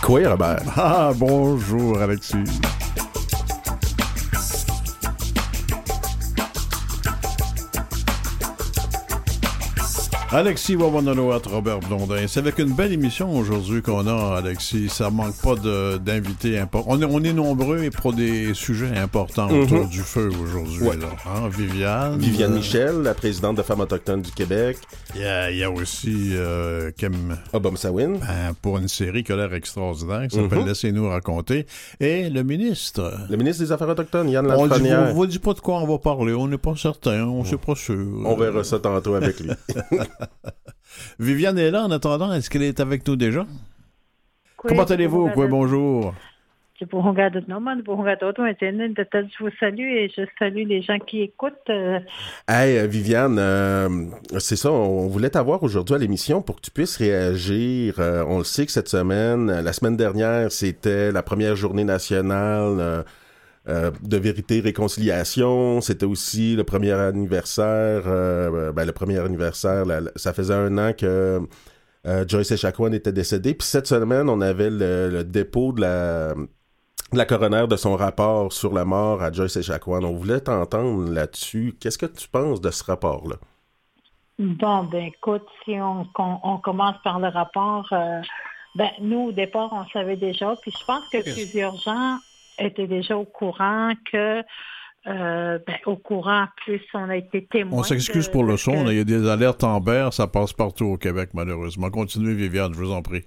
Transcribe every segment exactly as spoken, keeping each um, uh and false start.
Quoi, Robert? Ah, bonjour, Alexis. Alexis Wawanoat, Robert Blondin. C'est avec une belle émission aujourd'hui qu'on a, Alexis. Ça manque pas de, d'invités importants. On est, on est nombreux pour des sujets importants mm-hmm. autour du feu aujourd'hui. Ouais. Là. Hein? Viviane. Viviane euh... Michel, la présidente de Femmes autochtones du Québec. Il y a, il y a aussi euh, Kim Obama-Sawin. Ben, pour une série qui a l'air extraordinaire, qui s'appelle mm-hmm. Laissez-nous raconter. Et le ministre. Le ministre des Affaires autochtones, Yann Lafrenière. On ne vous dit pas de quoi on va parler. On n'est pas certain. On ne sait pas sûr. On verra ça tantôt avec lui. Viviane est là en attendant. Est-ce qu'elle est avec nous déjà? Oui, comment allez-vous? Oui, bonjour. Je vous salue et je salue les gens qui écoutent. Hey, Viviane, euh, c'est ça, on voulait t'avoir aujourd'hui à l'émission pour que tu puisses réagir. Euh, on le sait que cette semaine, la semaine dernière, c'était la première journée nationale euh, Euh, de vérité et réconciliation. C'était aussi le premier anniversaire, euh, ben le premier anniversaire, la, ça faisait un an que euh, Joyce Echaquan était décédée. Puis cette semaine, on avait le, le dépôt de la, de la coroner de son rapport sur la mort à Joyce Echaquan. On voulait t'entendre là-dessus. Qu'est-ce que tu penses de ce rapport-là? Bon, ben écoute, si on, on, on commence par le rapport, euh, ben nous, au départ, on savait déjà. Puis je pense que plusieurs gens étaient déjà au courant que, euh, ben, au courant, plus on a été témoin. On s'excuse de, pour le de son, que... il y a des alertes Amber, ça passe partout au Québec, malheureusement. Continuez, Viviane, je vous en prie.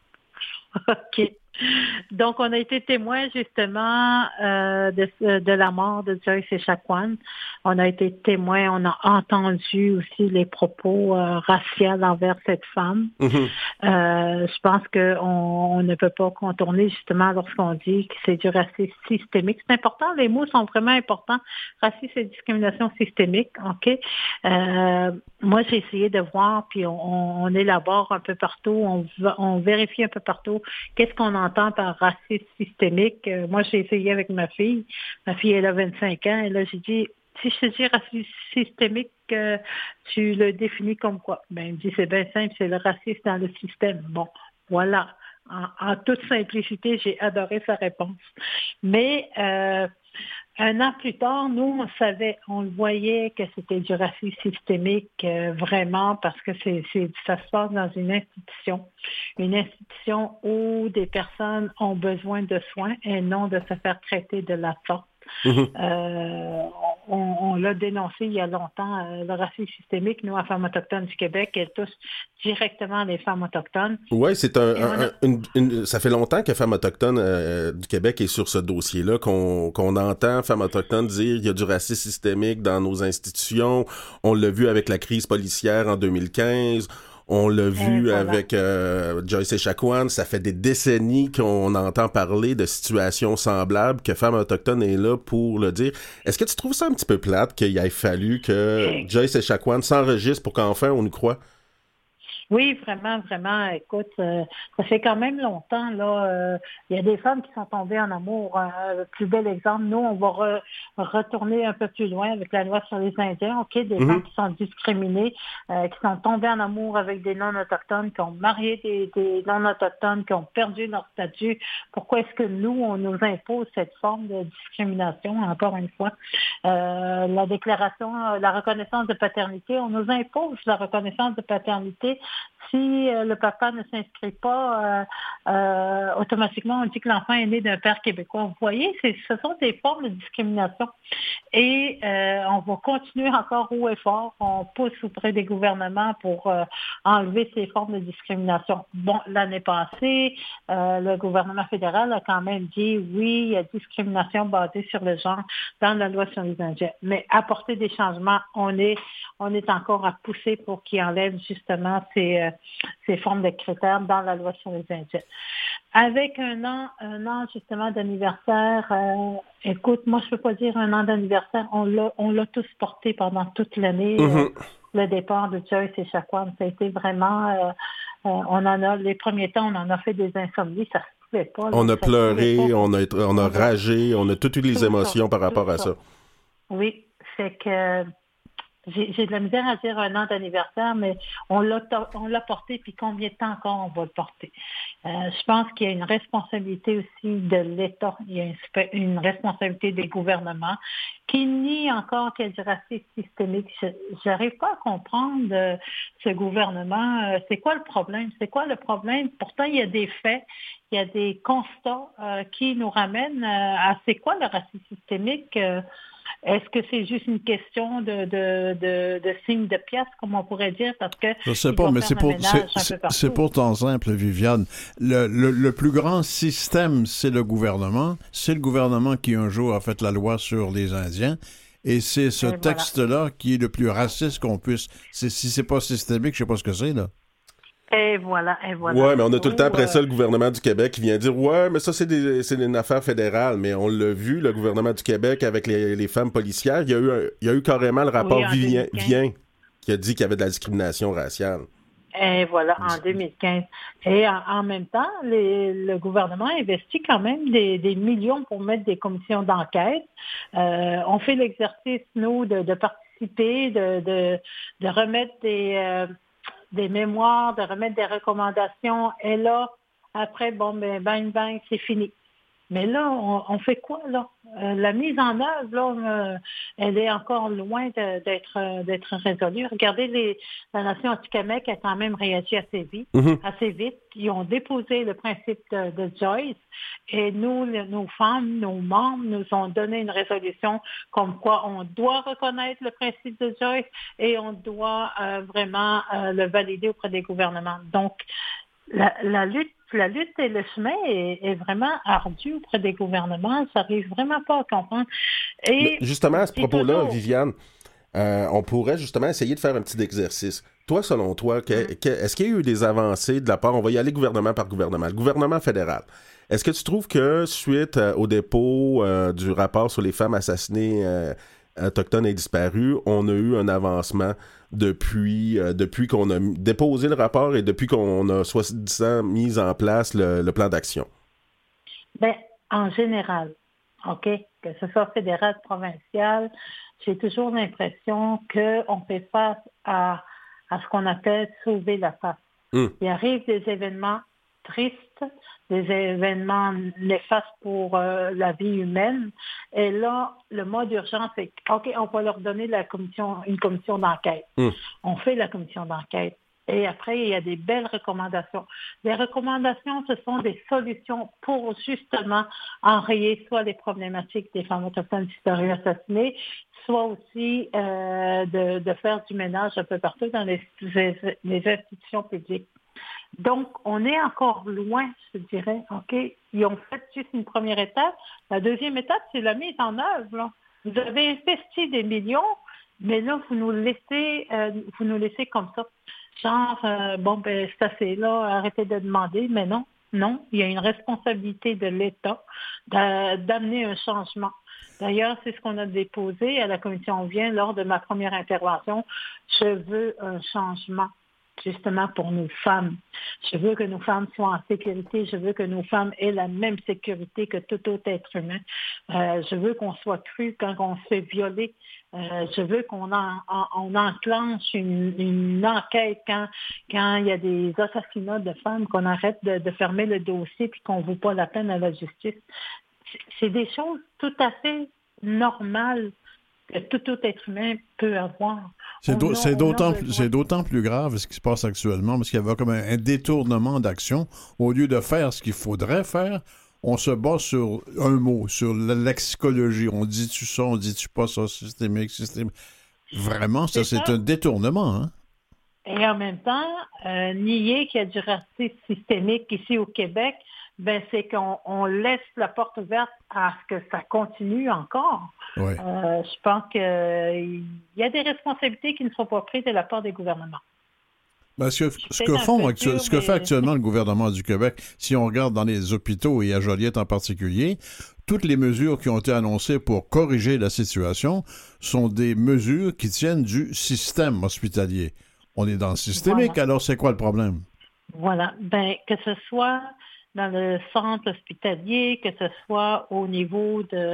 OK. Donc, on a été témoin, justement, euh, de, de la mort de Joyce Echaquan. On a été témoin, on a entendu aussi les propos euh, raciaux envers cette femme. Mm-hmm. Euh, je pense qu'on on ne peut pas contourner, justement, lorsqu'on dit que c'est du racisme systémique. C'est important, les mots sont vraiment importants. Racisme et discrimination systémique, OK? Euh, moi, j'ai essayé de voir, puis on, on élabore un peu partout, on, on vérifie un peu partout qu'est-ce qu'on entend par racisme systémique. Euh, moi, j'ai essayé avec ma fille. Ma fille, elle a vingt-cinq ans. Et là, j'ai dit, si je te dis racisme systémique, euh, tu le définis comme quoi? Ben, il me dit, c'est bien simple, c'est le racisme dans le système. Bon, voilà. En, en toute simplicité, j'ai adoré sa réponse. Mais euh, un an plus tard, nous, on savait, on le voyait que c'était du racisme systémique, euh, vraiment, parce que c'est, c'est, ça se passe dans une institution. Une institution où des personnes ont besoin de soins et non de se faire traiter de la sorte. Mmh. Euh, on, on l'a dénoncé il y a longtemps, euh, le racisme systémique, nous, à Femmes autochtones du Québec, elle touche directement les femmes autochtones. Oui, c'est un, un, a... une, une, ça fait longtemps que Femmes autochtones euh, du Québec est sur ce dossier-là, qu'on, qu'on entend Femmes autochtones dire qu'il y a du racisme systémique dans nos institutions. On l'a vu avec la crise policière en deux mille quinze. On l'a vu voilà. avec euh, Joyce Echaquan. Ça fait des décennies qu'on entend parler de situations semblables, que Femmes autochtones est là pour le dire. Est-ce que tu trouves ça un petit peu plate qu'il ait fallu que Joyce Echaquan s'enregistre pour qu'enfin on nous croie? Oui, vraiment, vraiment. Écoute, euh, ça fait quand même longtemps, là. Euh, il y a des femmes qui sont tombées en amour. Euh, le plus bel exemple, nous, on va re, retourner un peu plus loin avec la loi sur les Indiens, OK? Des mm-hmm. femmes qui sont discriminées, euh, qui sont tombées en amour avec des non-autochtones, qui ont marié des, des non-autochtones, qui ont perdu leur statut. Pourquoi est-ce que nous, on nous impose cette forme de discrimination, encore une fois? Euh, la déclaration, la reconnaissance de paternité, on nous impose la reconnaissance de paternité. Si euh, le papa ne s'inscrit pas, euh, euh, automatiquement, on dit que l'enfant est né d'un père québécois. Vous voyez, c'est, ce sont des formes de discrimination. Et euh, on va continuer encore haut et fort. On pousse auprès des gouvernements pour euh, enlever ces formes de discrimination. Bon, l'année passée, euh, le gouvernement fédéral a quand même dit, oui, il y a discrimination basée sur le genre dans la loi sur les Indiens. Mais apporter des changements, on est, on est encore à pousser pour qu'ils enlèvent justement ces, euh, ces formes de critères dans la loi sur les Indiens. Avec un an, un an justement d'anniversaire, euh, écoute, moi je peux pas dire un an d'anniversaire, on l'a, on l'a tous porté pendant toute l'année. Mm-hmm. Euh, le départ de Joyce Echaquan, ça a été vraiment, euh, euh, on en a, les premiers temps, on en a fait des insomnies, ça se pouvait pas. Là, on a pleuré, pas. on a, on a ragé, on a toutes eu les émotions ça, par rapport à ça. ça. Oui, c'est que j'ai, j'ai de la misère à dire un an d'anniversaire, mais on l'a, on l'a porté, puis combien de temps encore on va le porter? Euh, je pense qu'il y a une responsabilité aussi de l'État, il y a une, une responsabilité des gouvernements qui nie encore qu'il y a du racisme systémique. Je n'arrive pas à comprendre euh, ce gouvernement. Euh, c'est quoi le problème? C'est quoi le problème? Pourtant, il y a des faits, il y a des constats euh, qui nous ramènent euh, à c'est quoi le racisme systémique? Euh, Est-ce que c'est juste une question de, de, de, de signe de pièce, comme on pourrait dire, parce que je sais pas, mais c'est, pour, c'est, c'est pourtant simple, Viviane. Le, le, le plus grand système, c'est le gouvernement. C'est le gouvernement qui un jour a fait la loi sur les Indiens. Et c'est ce et texte-là voilà. qui est le plus raciste qu'on puisse. C'est, si c'est pas systémique, je sais pas ce que c'est, là. Et voilà, et voilà. Ouais, mais on a tout le temps après ça le gouvernement du Québec qui vient dire « Ouais, mais ça, c'est, des, c'est une affaire fédérale. » Mais on l'a vu, le gouvernement du Québec, avec les, les femmes policières, il y, a eu un, il y a eu carrément le rapport oui, Vivien, Vien qui a dit qu'il y avait de la discrimination raciale. Et voilà, en deux mille quinze. Et en, en même temps, les, le gouvernement investit quand même des, des millions pour mettre des commissions d'enquête. Euh, on fait l'exercice, nous, de, de participer, de, de, de remettre des... Euh, des mémoires, de remettre des recommandations, et là, après, bon, ben, bang, bang, c'est fini. Mais là, on, on fait quoi, là? Euh, la mise en œuvre, là, euh, elle est encore loin de, d'être, euh, d'être résolue. Regardez, les, la Nation Atikamekw a quand même réagi assez vite, mm-hmm. assez vite. Ils ont déposé le principe de, de Joyce, et nous, le, nos femmes, nos membres, nous ont donné une résolution comme quoi on doit reconnaître le principe de Joyce et on doit euh, vraiment euh, le valider auprès des gouvernements. Donc, la, la lutte La lutte et le chemin est, est vraiment ardu auprès des gouvernements. Ça n'arrive vraiment pas à comprendre. Et justement, à ce propos-là, toujours... Viviane, euh, on pourrait justement essayer de faire un petit exercice. Toi, selon toi, que, que, est-ce qu'il y a eu des avancées de la part, on va y aller gouvernement par gouvernement, le gouvernement fédéral. Est-ce que tu trouves que suite euh, au dépôt euh, du rapport sur les femmes assassinées euh, autochtones et disparues, on a eu un avancement depuis, euh, depuis qu'on a déposé le rapport et depuis qu'on a soi-disant mis en place le, le plan d'action? Bien, en général, OK, que ce soit fédéral, provincial, j'ai toujours l'impression qu'on fait face à, à ce qu'on appelle sauver la face. Mmh. Il arrive des événements tristes, des événements néfastes pour euh, la vie humaine. Et là, le mot d'urgence, c'est OK, on va leur donner la commission, une commission d'enquête. Mmh. On fait la commission d'enquête. Et après, il y a des belles recommandations. Les recommandations, ce sont des solutions pour justement enrayer soit les problématiques des femmes autochtones disparues assassinées, soit aussi euh, de, de faire du ménage un peu partout dans les, les institutions publiques. Donc, on est encore loin, je dirais. OK? Ils ont fait juste une première étape. La deuxième étape, c'est la mise en œuvre. Là. Vous avez investi des millions, mais là, vous nous laissez, euh, vous nous laissez comme ça. Genre, euh, bon, ben, c'est assez là, arrêtez de demander. Mais non, non. Il y a une responsabilité de l'État d'a, d'amener un changement. D'ailleurs, c'est ce qu'on a déposé à la commission Vien lors de ma première intervention. Je veux un changement. Justement pour nos femmes. Je veux que nos femmes soient en sécurité. Je veux que nos femmes aient la même sécurité que tout autre être humain. Euh, je veux qu'on soit cru quand on se fait violer. Euh, je veux qu'on en, en, on enclenche une, une enquête quand, quand il y a des assassinats de femmes, qu'on arrête de, de fermer le dossier puis qu'on ne vaut pas la peine à la justice. C'est, c'est des choses tout à fait normales que tout autre être humain peut avoir. C'est, do- a, c'est, d'autant plus, c'est d'autant plus grave ce qui se passe actuellement, parce qu'il y avait comme un, un détournement d'action. Au lieu de faire ce qu'il faudrait faire, on se bat sur un mot, sur la lexicologie. On dit-tu ça, on dit-tu pas ça, systémique, systémique. Vraiment, ça, c'est, c'est un détournement. Hein? Et en même temps, euh, nier qu'il y a du racisme systémique ici au Québec, ben c'est qu'on on laisse la porte ouverte à ce que ça continue encore. Oui. Euh, je pense qu'il euh, y a des responsabilités qui ne sont pas prises de la part des gouvernements. Ben, ce que, ce que, font, actu- dur, ce que mais... fait actuellement le gouvernement du Québec, si on regarde dans les hôpitaux et à Joliette en particulier, toutes les mesures qui ont été annoncées pour corriger la situation sont des mesures qui tiennent du système hospitalier. On est dans le systémique, voilà. Alors c'est quoi le problème? Voilà. Ben, que ce soit dans le centre hospitalier, que ce soit au niveau de,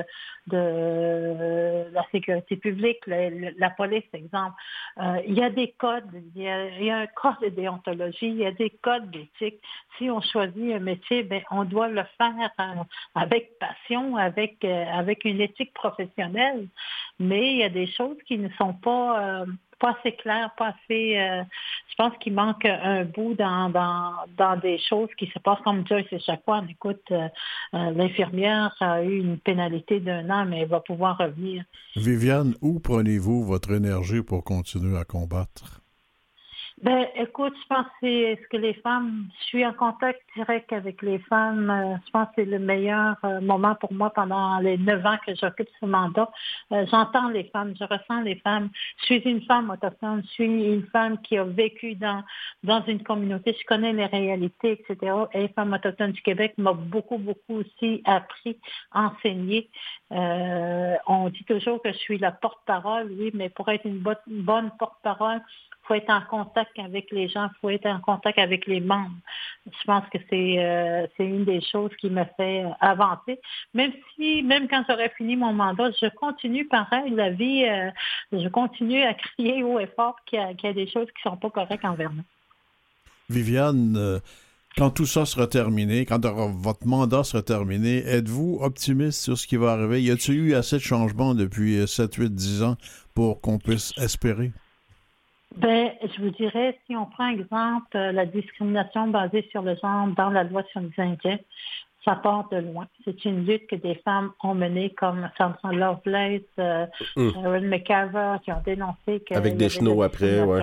de la sécurité publique, la, la police, exemple. Euh, il y a des codes, il y a, il y a un code de déontologie, il y a des codes d'éthique. Si on choisit un métier, ben, on doit le faire euh, avec passion, avec, euh, avec une éthique professionnelle. Mais il y a des choses qui ne sont pas... Euh, pas assez clair, pas assez... Euh, je pense qu'il manque un bout dans, dans, dans des choses qui se passent comme Joyce Echaquan. Écoute, euh, euh, l'infirmière a eu une pénalité d'un an, mais elle va pouvoir revenir. Viviane, où prenez-vous votre énergie pour continuer à combattre? Ben, écoute, je pense que c'est ce que les femmes, je suis en contact direct avec les femmes. Euh, je pense que c'est le meilleur euh, moment pour moi pendant les neuf ans que j'occupe ce mandat. Euh, j'entends les femmes, je ressens les femmes. Je suis une femme autochtone, je suis une femme qui a vécu dans dans une communauté. Je connais les réalités, et cetera. Et les femmes autochtones du Québec m'ont beaucoup, beaucoup aussi appris, enseigné. Euh, on dit toujours que je suis la porte-parole, oui, mais pour être une bonne, une bonne porte-parole, il faut être en contact avec les gens, il faut être en contact avec les membres. Je pense que c'est euh, c'est une des choses qui me fait avancer. Même si, même quand j'aurais fini mon mandat, je continue pareil, la vie, euh, je continue à crier haut et fort qu'il y a, qu'il y a des choses qui ne sont pas correctes envers nous. Viviane, euh, quand tout ça sera terminé, quand votre mandat sera terminé, êtes-vous optimiste sur ce qui va arriver? Y a-t-il eu assez de changements depuis sept, huit, dix ans pour qu'on puisse espérer? Ben, je vous dirais, si on prend exemple euh, la discrimination basée sur le genre dans la loi sur les Indiens, ça part de loin. C'est une lutte que des femmes ont menée comme Samson Lovelace, euh, mm. Erin McCarver, qui ont dénoncé que... Avec des chenaux après, ouais.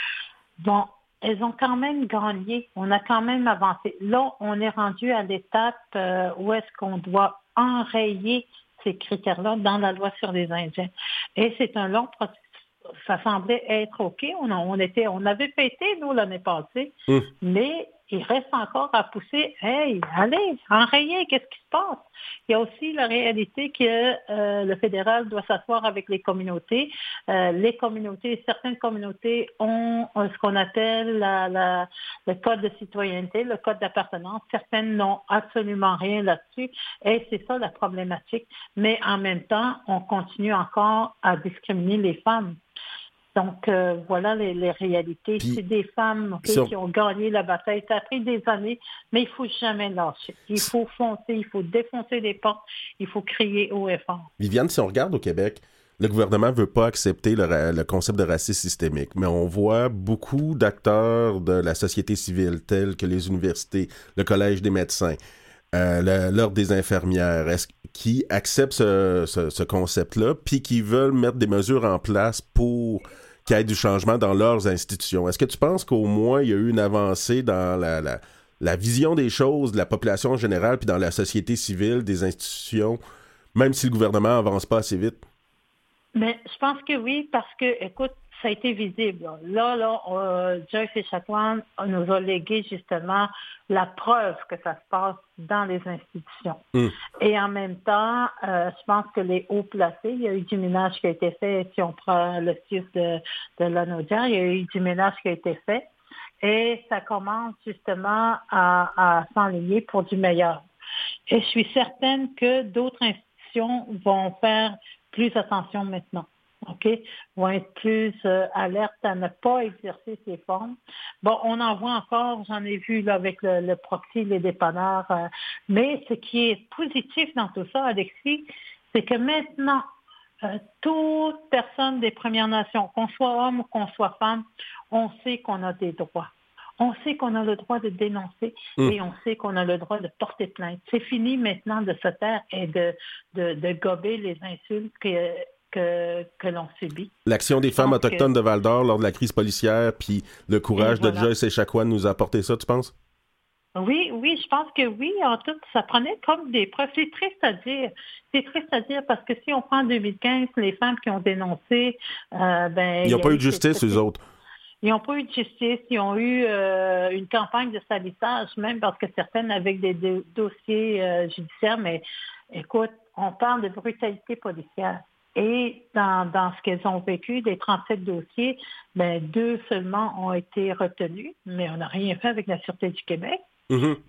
Bon, elles ont quand même gagné. On a quand même avancé. Là, on est rendu à l'étape euh, où est-ce qu'on doit enrayer ces critères-là dans la loi sur les Indiens. Et c'est un long processus. Ça semblait être OK. On, on, était, on avait fêté, nous, l'année passée, mmh. mais il reste encore à pousser. Hey, allez, enrayer, qu'est-ce qui se passe? Il y a aussi la réalité que euh, le fédéral doit s'asseoir avec les communautés. Euh, les communautés, certaines communautés ont euh, ce qu'on appelle la, la, le code de citoyenneté, le code d'appartenance. Certaines n'ont absolument rien là-dessus. Et c'est ça la problématique. Mais en même temps, on continue encore à discriminer les femmes. Donc, euh, voilà les, les réalités. Puis, c'est des femmes okay, sur... qui ont gagné la bataille. Ça a pris des années, mais il ne faut jamais lâcher. Il faut foncer, il faut défoncer les portes, il faut crier haut et fort. Viviane, si on regarde au Québec, le gouvernement ne veut pas accepter le, le concept de racisme systémique, mais on voit beaucoup d'acteurs de la société civile, tels que les universités, le Collège des médecins, euh, le, l'Ordre des infirmières, est-ce, qui acceptent ce, ce, ce concept-là, puis qui veulent mettre des mesures en place pour qu'il y ait du changement dans leurs institutions. Est-ce que tu penses qu'au moins il y a eu une avancée dans la, la, la vision des choses de la population en général, puis dans la société civile, des institutions, même si le gouvernement n'avance pas assez vite? Mais je pense que oui, parce que, écoute, ça a été visible. Là, là, euh, Joyce Echaquan nous a légué justement la preuve que ça se passe dans les institutions. Mm. Et en même temps, euh, je pense que les hauts placés, il y a eu du ménage qui a été fait. Si on prend le C I F de, de l'Anaudière, il y a eu du ménage qui a été fait. Et ça commence justement à, à s'enligner pour du meilleur. Et je suis certaine que d'autres institutions vont faire plus attention maintenant. OK? Vont être plus euh, alertes à ne pas exercer ces formes. Bon, on en voit encore, j'en ai vu là, avec le, le proxy, les dépanneurs. Euh, mais ce qui est positif dans tout ça, Alexis, c'est que maintenant, euh, toute personne des Premières Nations, qu'on soit homme ou qu'on soit femme, on sait qu'on a des droits. On sait qu'on a le droit de dénoncer mmh. et on sait qu'on a le droit de porter plainte. C'est fini maintenant de se taire et de, de, de gober les insultes que Que, que l'on subit. L'action des femmes Donc, autochtones de Val-d'Or lors de la crise policière, puis le courage voilà. de Joyce Echaquan nous a apporté ça, tu penses? Oui, oui, je pense que oui. En tout, ça prenait comme des preuves. C'est triste à dire. C'est triste à dire parce que si on prend deux mille quinze, les femmes qui ont dénoncé, euh, ben... Ils n'ont pas eu de justice, eux autres. Ils n'ont pas eu de justice. Ils ont eu euh, une campagne de salissage, même parce que certaines avec des do- dossiers euh, judiciaires. Mais écoute, on parle de brutalité policière. Et dans, dans ce qu'elles ont vécu, des trente-sept dossiers, ben, deux seulement ont été retenus, mais on n'a rien fait avec la Sûreté du Québec. Mm-hmm.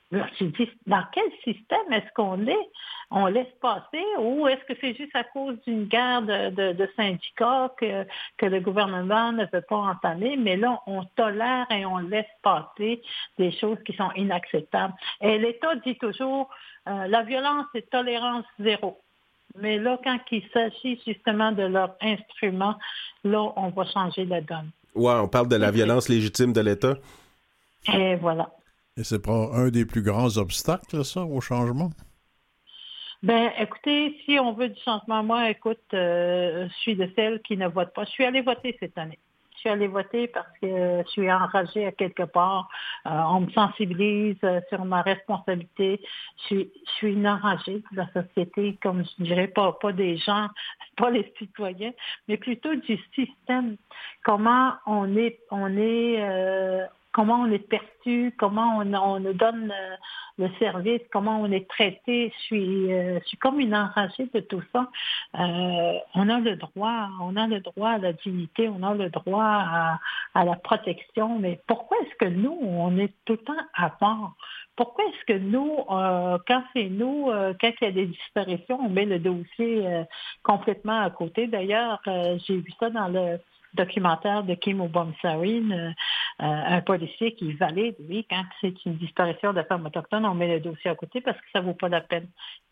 Alors, tu dis, dans quel système est-ce qu'on est? On laisse passer ou est-ce que c'est juste à cause d'une guerre de, de, de syndicats que, que le gouvernement ne veut pas entamer? Mais là, on tolère et on laisse passer des choses qui sont inacceptables. Et l'État dit toujours, euh, la violence est tolérance zéro. Mais là, quand il s'agit justement de leur instrument, là, on va changer la donne. Ouais, on parle de la violence légitime de l'État. Et voilà. Et c'est pas un des plus grands obstacles, ça, au changement? Ben, écoutez, si on veut du changement, moi, écoute, euh, je suis de celles qui ne votent pas. Je suis allée voter cette année. Je suis allée voter parce que je suis enragée à quelque part. Euh, on me sensibilise euh, sur ma responsabilité. Je suis, je suis une enragée de la société, comme je dirais, pas, pas des gens, pas les citoyens, mais plutôt du système. Comment on est, on est, euh, comment on est perçu, comment on, on nous donne euh, le service, comment on est traité. Je suis, euh, je suis comme une enragée de tout ça. Euh, on a le droit, on a le droit à la dignité, on a le droit à, à la protection, mais pourquoi est-ce que nous, on est tout le temps à part? Pourquoi est-ce que nous, euh, quand c'est nous, euh, quand il y a des disparitions, on met le dossier euh, complètement à côté? D'ailleurs, euh, j'ai vu ça dans le documentaire de Kim Obamsawin, euh, euh, un policier qui valide, oui, quand c'est une disparition de femmes autochtones, on met le dossier à côté parce que ça ne vaut pas la peine.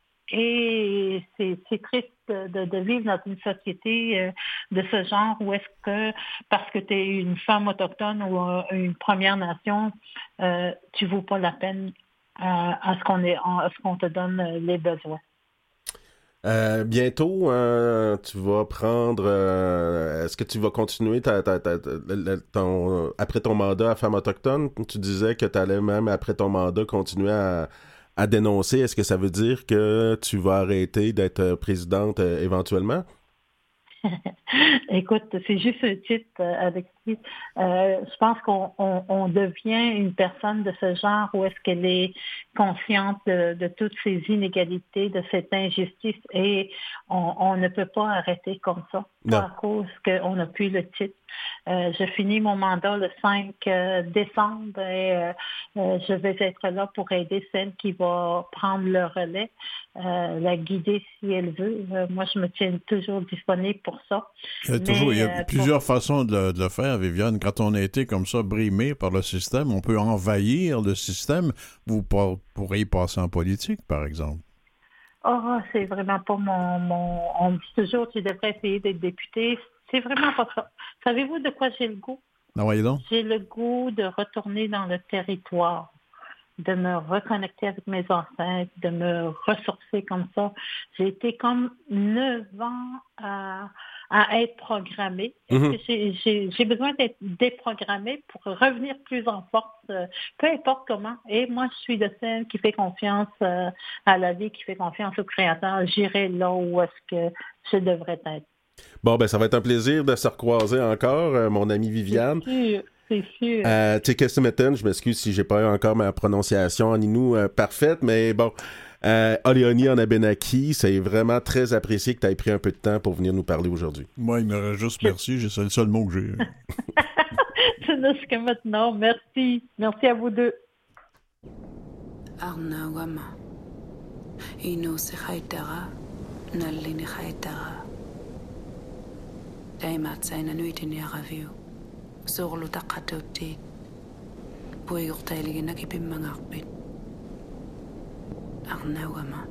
Et c'est, c'est triste de, de vivre dans une société euh, de ce genre où est-ce que, parce que tu es une femme autochtone ou euh, une Première Nation, euh, tu ne vaux pas la peine euh, à, ce qu'on est, à ce qu'on te donne les besoins. Euh, bientôt, euh, tu vas prendre... Euh, est-ce que tu vas continuer ta, ta, ta, ta, ton, après ton mandat à Femmes autochtones? Tu disais que tu allais même, après ton mandat, continuer à, à dénoncer. Est-ce que ça veut dire que tu vas arrêter d'être présidente euh, éventuellement? Écoute, c'est juste un titre, euh, Alexis. Euh, je pense qu'on on, on devient une personne de ce genre où est-ce qu'elle est consciente de, de toutes ces inégalités, de cette injustice, et on, on ne peut pas arrêter comme ça, pas à cause qu'on n'a plus le titre. Euh, je finis mon mandat le cinq décembre et euh, euh, je vais être là pour aider celle qui va prendre le relais, euh, la guider si elle veut. Euh, moi, je me tiens toujours disponible pour ça. Il y a, Mais, toujours, il y a euh, plusieurs pour... façons de le, de le faire, Viviane. Quand on a été comme ça brimé par le système, on peut envahir le système. Vous pour, pourriez passer en politique, par exemple. Oh, c'est vraiment pas mon, mon... On me dit toujours tu devrais essayer d'être député. C'est vraiment pas ça. Savez-vous de quoi j'ai le goût? Ah, voyez donc. J'ai le goût de retourner dans le territoire, de me reconnecter avec mes ancêtres, de me ressourcer comme ça. J'ai été comme neuf ans à, à être programmée. Mm-hmm. J'ai, j'ai, j'ai besoin d'être déprogrammée pour revenir plus en force, euh, peu importe comment. Et moi, je suis de celle qui fait confiance euh, à la vie, qui fait confiance au Créateur. J'irai là où est-ce que je devrais être. Bon, ben ça va être un plaisir de se recroiser encore, euh, mon amie Viviane. C'est sûr, c'est sûr. Euh, Tekesimetan, je m'excuse si j'ai pas eu encore ma prononciation en Innu euh, parfaite, mais bon, euh, Oleoni en Abenaki, c'est vraiment très apprécié que tu aies pris un peu de temps pour venir nous parler aujourd'hui. Moi, il me reste juste merci, c'est le seul mot que j'ai. C'est jusqu'à maintenant, merci. Merci à vous deux. Arna Wama, Ino Sehaitara, Nalini Haitara. دايمات ساينا نويتني أغافيو سوغلو تقاتوتي بوي يغتالي نكي بمن أغبين أغنا وما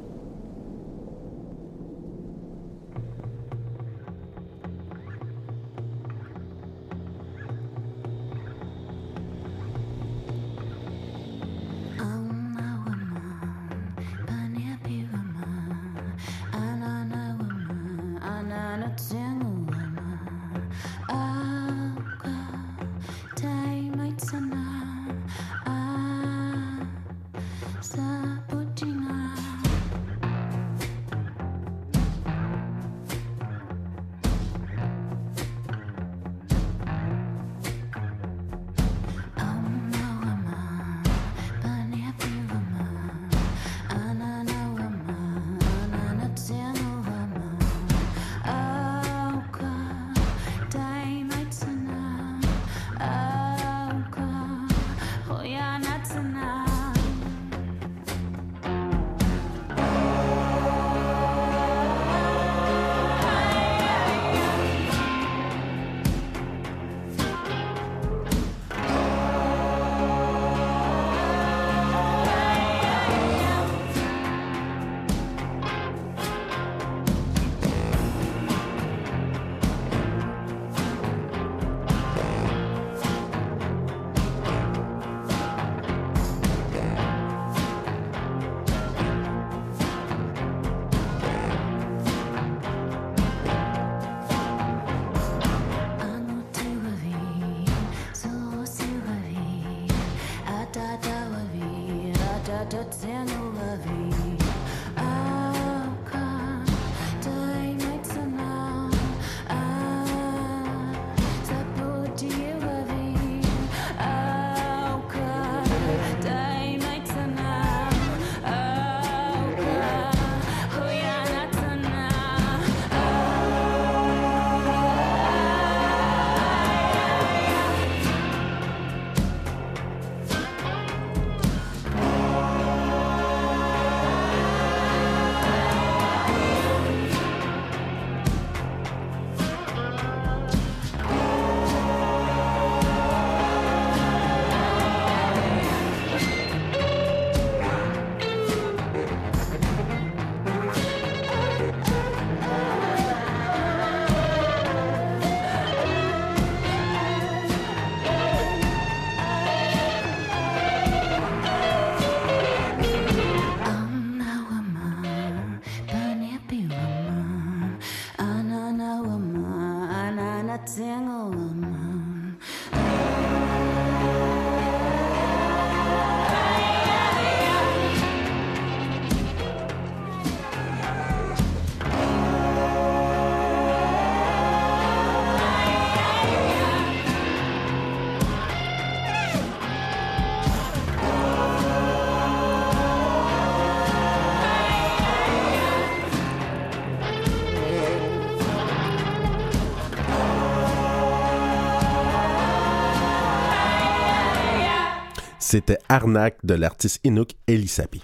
C'était Arnaque de l'artiste Inuk Elisapi.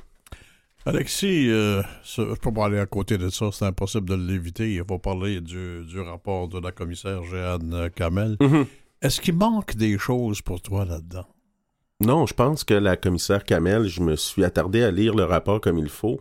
Alexis, euh, je ne peux pas aller à côté de ça, c'est impossible de l'éviter. Il faut parler du, du rapport de la commissaire Jeanne Kamel. Mm-hmm. Est-ce qu'il manque des choses pour toi là-dedans? Non, je pense que la commissaire Kamel, je me suis attardé à lire le rapport comme il faut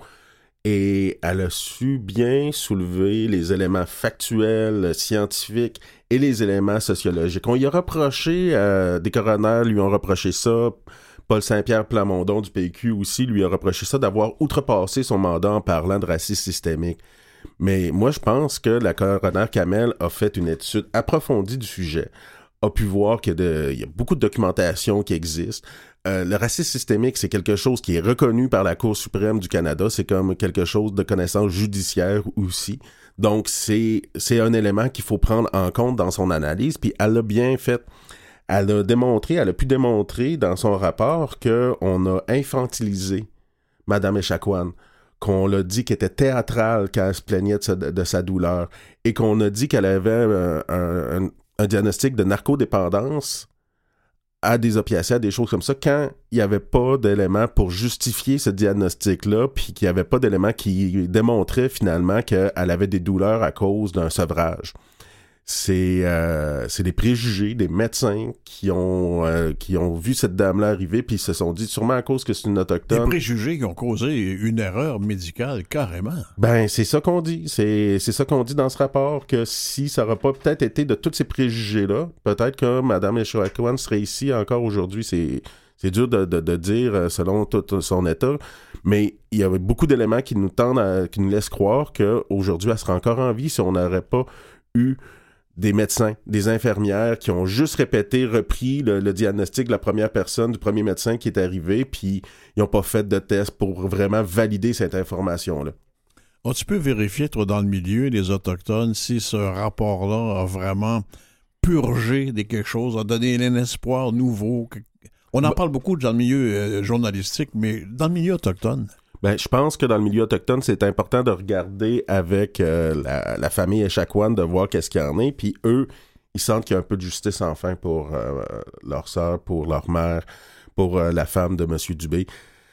et elle a su bien soulever les éléments factuels, scientifiques et les éléments sociologiques. On y a reproché, euh, des coroners lui ont reproché ça. Paul Saint-Pierre Plamondon du P Q aussi lui a reproché ça d'avoir outrepassé son mandat en parlant de racisme systémique. Mais moi, je pense que la coroner Kamel a fait une étude approfondie du sujet, a pu voir qu'il y a, de, il y a beaucoup de documentation qui existe. Euh, le racisme systémique, c'est quelque chose qui est reconnu par la Cour suprême du Canada. C'est comme quelque chose de connaissance judiciaire aussi. Donc, c'est, c'est un élément qu'il faut prendre en compte dans son analyse. Puis, elle l'a bien fait. Elle a démontré, elle a pu démontrer dans son rapport qu'on a infantilisé Mme Echaquan, qu'on l'a dit qu'elle était théâtrale quand elle se plaignait de sa, de sa douleur et qu'on a dit qu'elle avait un, un, un, un diagnostic de narcodépendance à des opiacés, à des choses comme ça, quand il n'y avait pas d'éléments pour justifier ce diagnostic-là, puis qu'il n'y avait pas d'éléments qui démontraient finalement qu'elle avait des douleurs à cause d'un sevrage. C'est, euh, c'est des préjugés, des médecins qui ont, euh, qui ont vu cette dame-là arriver puis ils se sont dit sûrement à cause que c'est une autochtone. Des préjugés qui ont causé une erreur médicale, carrément. Ben, c'est ça qu'on dit. C'est, c'est ça qu'on dit dans ce rapport, que si ça n'aurait pas peut-être été de tous ces préjugés-là, peut-être que Mme Echaquan serait ici encore aujourd'hui. C'est, c'est dur de, de, de dire selon tout son état, mais il y avait beaucoup d'éléments qui nous tendent à, qui nous laissent croire qu'aujourd'hui, elle serait encore en vie si on n'aurait pas eu des médecins, des infirmières qui ont juste répété, repris le, le diagnostic de la première personne, du premier médecin qui est arrivé, puis ils n'ont pas fait de test pour vraiment valider cette information-là. Oh, tu peux vérifier, toi, dans le milieu des Autochtones, si ce rapport-là a vraiment purgé de quelque chose, a donné un espoir nouveau. On en bah, parle beaucoup dans le milieu euh, journalistique, mais dans le milieu autochtone... Ben, je pense que dans le milieu autochtone, c'est important de regarder avec euh, la, la famille Echaquan, de voir qu'est-ce qu'il y en est. Puis eux, ils sentent qu'il y a un peu de justice enfin pour euh, leur sœur, pour leur mère, pour euh, la femme de M. Dubé.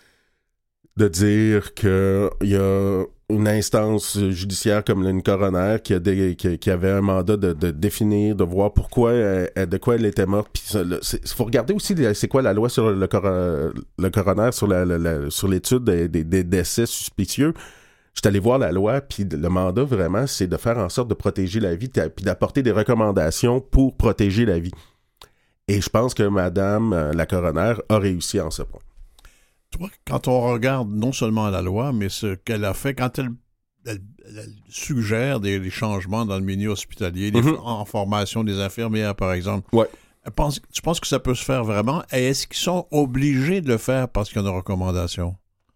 De dire qu'il y a une instance judiciaire comme une coroner qui, a des, qui, qui avait un mandat de, de définir, de voir pourquoi elle, de quoi elle était morte. Puis il faut regarder aussi c'est quoi la loi sur le, coro- le coroner, sur, la, la, la, sur l'étude des, des, des décès suspicieux. Je suis allé voir la loi, puis le mandat vraiment, c'est de faire en sorte de protéger la vie, puis d'apporter des recommandations pour protéger la vie. Et je pense que Madame la coroner a réussi en ce point. Toi, quand on regarde non seulement la loi, mais ce qu'elle a fait, quand elle, elle, elle suggère des, des changements dans le milieu hospitalier, mm-hmm. des, en formation des infirmières, par exemple, ouais. elle pense, tu penses que ça peut se faire vraiment? Et est-ce qu'ils sont obligés de le faire parce qu'il y a une recommandation?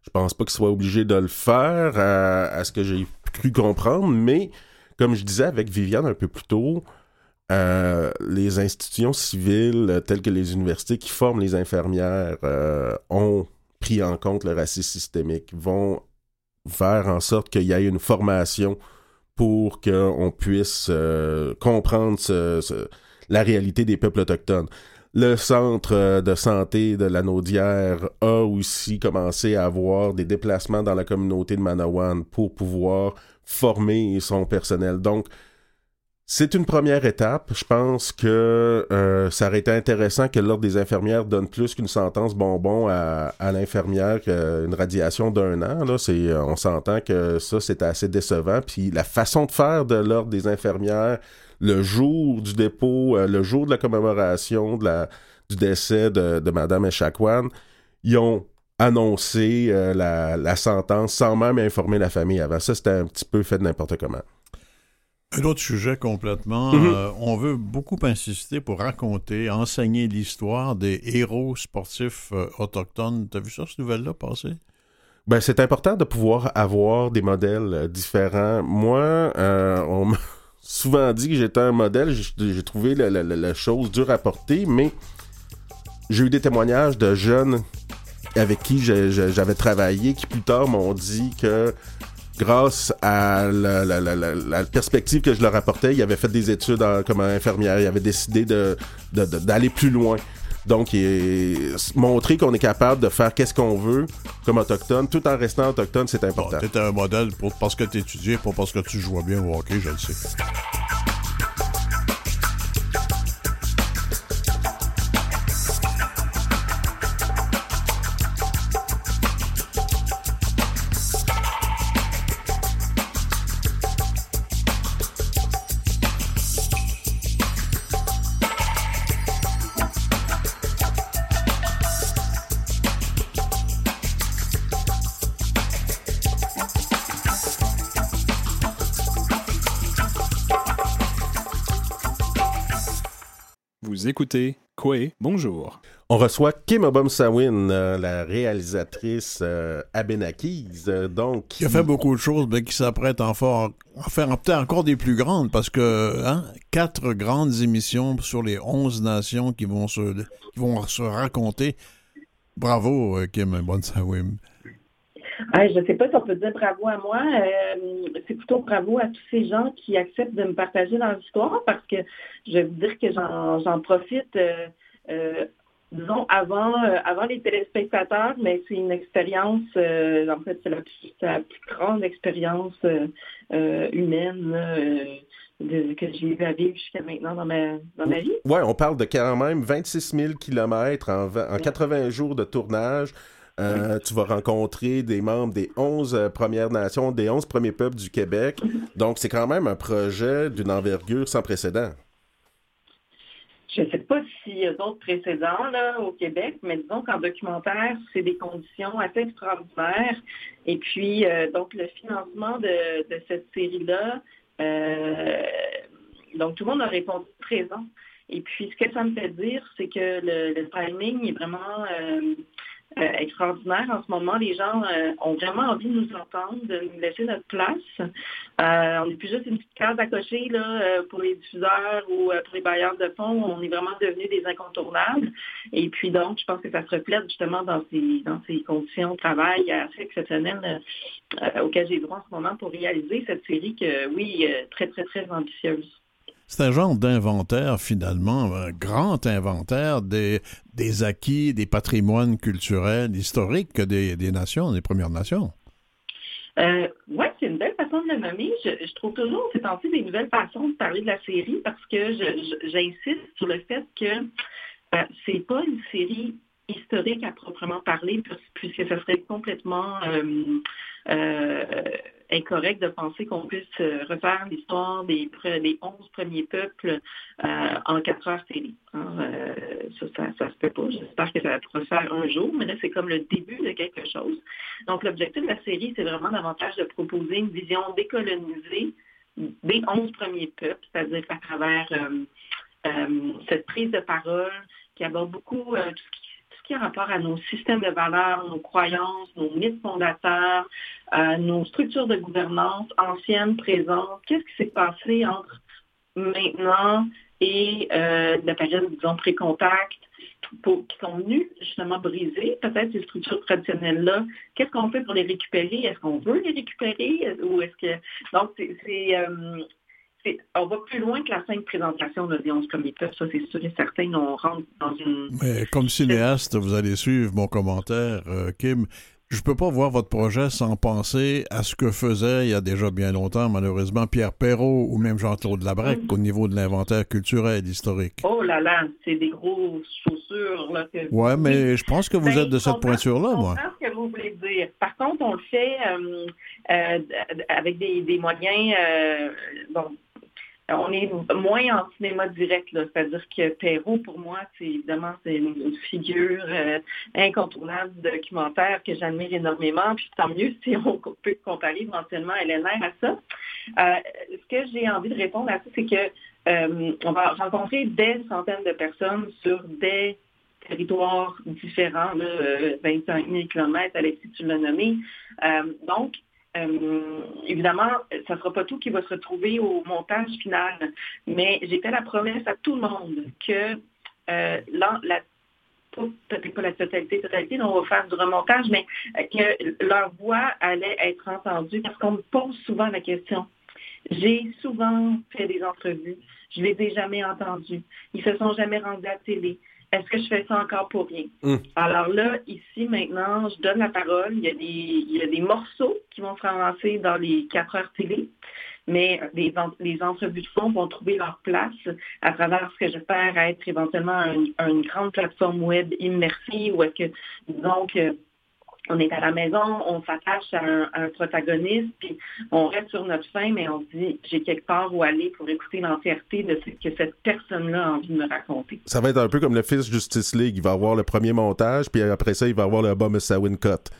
Je pense pas qu'ils soient obligés de le faire, à, à ce que j'ai cru comprendre, mais comme je disais avec Viviane un peu plus tôt, euh, les institutions civiles telles que les universités qui forment les infirmières euh, ont pris en compte le racisme systémique, vont faire en sorte qu'il y ait une formation pour qu'on puisse euh, comprendre ce, ce, la réalité des peuples autochtones. Le centre de santé de la Naudière a aussi commencé à avoir des déplacements dans la communauté de Manawan pour pouvoir former son personnel. Donc, c'est une première étape. Je pense que euh, ça aurait été intéressant que l'Ordre des infirmières donne plus qu'une sentence bonbon à, à l'infirmière qu'une radiation d'un an. Là, c'est, on s'entend que ça, c'était assez décevant. Puis la façon de faire de l'Ordre des infirmières, le jour du dépôt, euh, le jour de la commémoration de la, du décès de, de Mme Echaquan, ils ont annoncé euh, la, la sentence sans même informer la famille avant. Ça, c'était un petit peu fait de n'importe comment. Un autre sujet complètement, Mm-hmm. euh, on veut beaucoup insister pour raconter, enseigner l'histoire des héros sportifs euh, autochtones. T'as vu ça, cette nouvelle-là, passer? Ben, c'est important de pouvoir avoir des modèles euh, différents. Moi, euh, on m'a souvent dit que j'étais un modèle. J'ai, j'ai trouvé la, la, la chose dure à porter, mais j'ai eu des témoignages de jeunes avec qui je, je, j'avais travaillé qui plus tard m'ont dit que grâce à la, la, la, la, la perspective que je leur apportais, ils avaient fait des études en, comme infirmière, ils avaient décidé de, de, de, d'aller plus loin. Donc, et, montrer qu'on est capable de faire qu'est-ce qu'on veut comme autochtone, tout en restant autochtone, c'est important. Bon, t'étais un modèle pour, parce que t'étudiais, pas parce que tu jouais bien au hockey, je le sais. Vous écoutez Kwe, bonjour. On reçoit Kim Obum-Sawin, euh, la réalisatrice euh, abénaquise, euh, donc... Qui a fait beaucoup de choses, mais qui s'apprête en, fort, en faire peut-être encore des plus grandes, parce que hein, quatre grandes émissions sur les onze nations qui vont se, qui vont se raconter. Bravo, Kim Obum-Sawin. Ah, je ne sais pas si on peut dire bravo à moi. Euh, c'est plutôt bravo à tous ces gens qui acceptent de me partager dans l'histoire parce que je vais vous dire que j'en, j'en profite, euh, euh, disons, avant, euh, avant les téléspectateurs, mais c'est une expérience, euh, en fait, c'est la plus, c'est la plus grande expérience euh, euh, humaine euh, de, que j'ai eu à vivre jusqu'à maintenant dans ma, dans ma vie. Ouais, on parle de quand même vingt-six mille kilomètres en, en quatre-vingts jours de tournage. Euh, tu vas rencontrer des membres des onze euh, Premières Nations, des onze premiers peuples du Québec. Donc, c'est quand même un projet d'une envergure sans précédent. Je ne sais pas s'il y a d'autres précédents là, au Québec, mais disons qu'en documentaire, c'est des conditions assez extraordinaires. Et puis, euh, donc, le financement de, de cette série-là, euh, donc tout le monde a répondu présent. Et puis, ce que ça me fait dire, c'est que le, le timing est vraiment... Euh, Euh, extraordinaire. En ce moment, les gens euh, ont vraiment envie de nous entendre, de nous laisser notre place. Euh, on n'est plus juste une petite case à cocher là, euh, pour les diffuseurs ou euh, pour les bailleurs de fonds. On est vraiment devenus des incontournables. Et puis donc, je pense que ça se reflète justement dans ces, dans ces conditions de travail assez exceptionnelles euh, auxquelles j'ai droit en ce moment pour réaliser cette série que, oui, euh, très, très, très ambitieuse. C'est un genre d'inventaire, finalement, un grand inventaire des, des acquis, des patrimoines culturels, historiques des, des nations, des Premières Nations. Euh, oui, c'est une belle façon de le nommer. Je, je trouve toujours ces temps-ci des nouvelles façons de parler de la série parce que je, je, j'insiste sur le fait que euh, c'est pas une série historique à proprement parler puisque ça serait complètement euh, euh, incorrect de penser qu'on puisse refaire l'histoire des, des onze premiers peuples euh, en quatre heures télé. Hein, euh, ça, ça, ça se peut pas. J'espère que ça pourra se faire un jour, mais là, c'est comme le début de quelque chose. Donc, l'objectif de la série, c'est vraiment davantage de proposer une vision décolonisée des onze premiers peuples, c'est-à-dire à travers euh, euh, cette prise de parole qui aborde beaucoup euh, tout ce qui qui a rapport à nos systèmes de valeurs, nos croyances, nos mythes fondateurs, euh, nos structures de gouvernance anciennes, présentes. Qu'est-ce qui s'est passé entre maintenant et euh, la période, disons, pré-contact, pour, qui sont venus justement briser peut-être ces structures traditionnelles-là. Qu'est-ce qu'on fait pour les récupérer? Est-ce qu'on veut les récupérer? Ou est-ce que... Donc, c'est... c'est euh, C'est, on va plus loin que la simple présentation d'audience comme les peuples, ça c'est sûr et certain, on rentre dans une... Mais comme cinéaste, vous allez suivre mon commentaire, euh, Kim. Je peux pas voir votre projet sans penser à ce que faisait il y a déjà bien longtemps, malheureusement, Pierre Perrault ou même Jean-Claude Labrec mmh. au niveau de l'inventaire culturel historique. Oh là là, c'est des grosses chaussures. Là, que ouais, vous... mais je pense que vous ben, êtes de cette pointure-là, moi. Je comprends ce que vous voulez dire. Par contre, on le fait euh, euh, avec des, des moyens... Euh, bon, on est moins en cinéma direct, là. C'est-à-dire que Perrault, pour moi, c'est évidemment c'est une, une figure euh, incontournable de documentaire que j'admire énormément. Puis tant mieux si on peut comparer éventuellement L N R à ça. Euh, ce que j'ai envie de répondre à ça, c'est que euh, on va rencontrer des centaines de personnes sur des territoires différents, là, euh, vingt-cinq mille kilomètres, Alexis, tu l'as nommé. Euh, donc, Euh, évidemment, ça ne sera pas tout qui va se retrouver au montage final, mais j'ai fait la promesse à tout le monde que euh, la, la, peut-être pas la totalité, totalité, on va faire du remontage, mais euh, que leur voix allait être entendue parce qu'on me pose souvent la question. J'ai souvent fait des entrevues, je ne les ai jamais entendues, ils ne se sont jamais rendus à la télé. Est-ce que je fais ça encore pour rien? Mmh. Alors là, ici, maintenant, je donne la parole. Il y a des, il y a des morceaux qui vont se ramasser dans les quatre heures télé, mais les, les entrevues de fond vont trouver leur place à travers ce que j'espère être éventuellement une, une grande plateforme web immersive où est-ce que, disons que on est à la maison, on s'attache à un, à un protagoniste, puis on reste sur notre faim, mais on se dit, j'ai quelque part où aller pour écouter l'entièreté de ce que cette personne-là a envie de me raconter. Ça va être un peu comme le Fils Justice League. Il va avoir le premier montage, puis après ça, il va avoir le Obama Sawin Cut.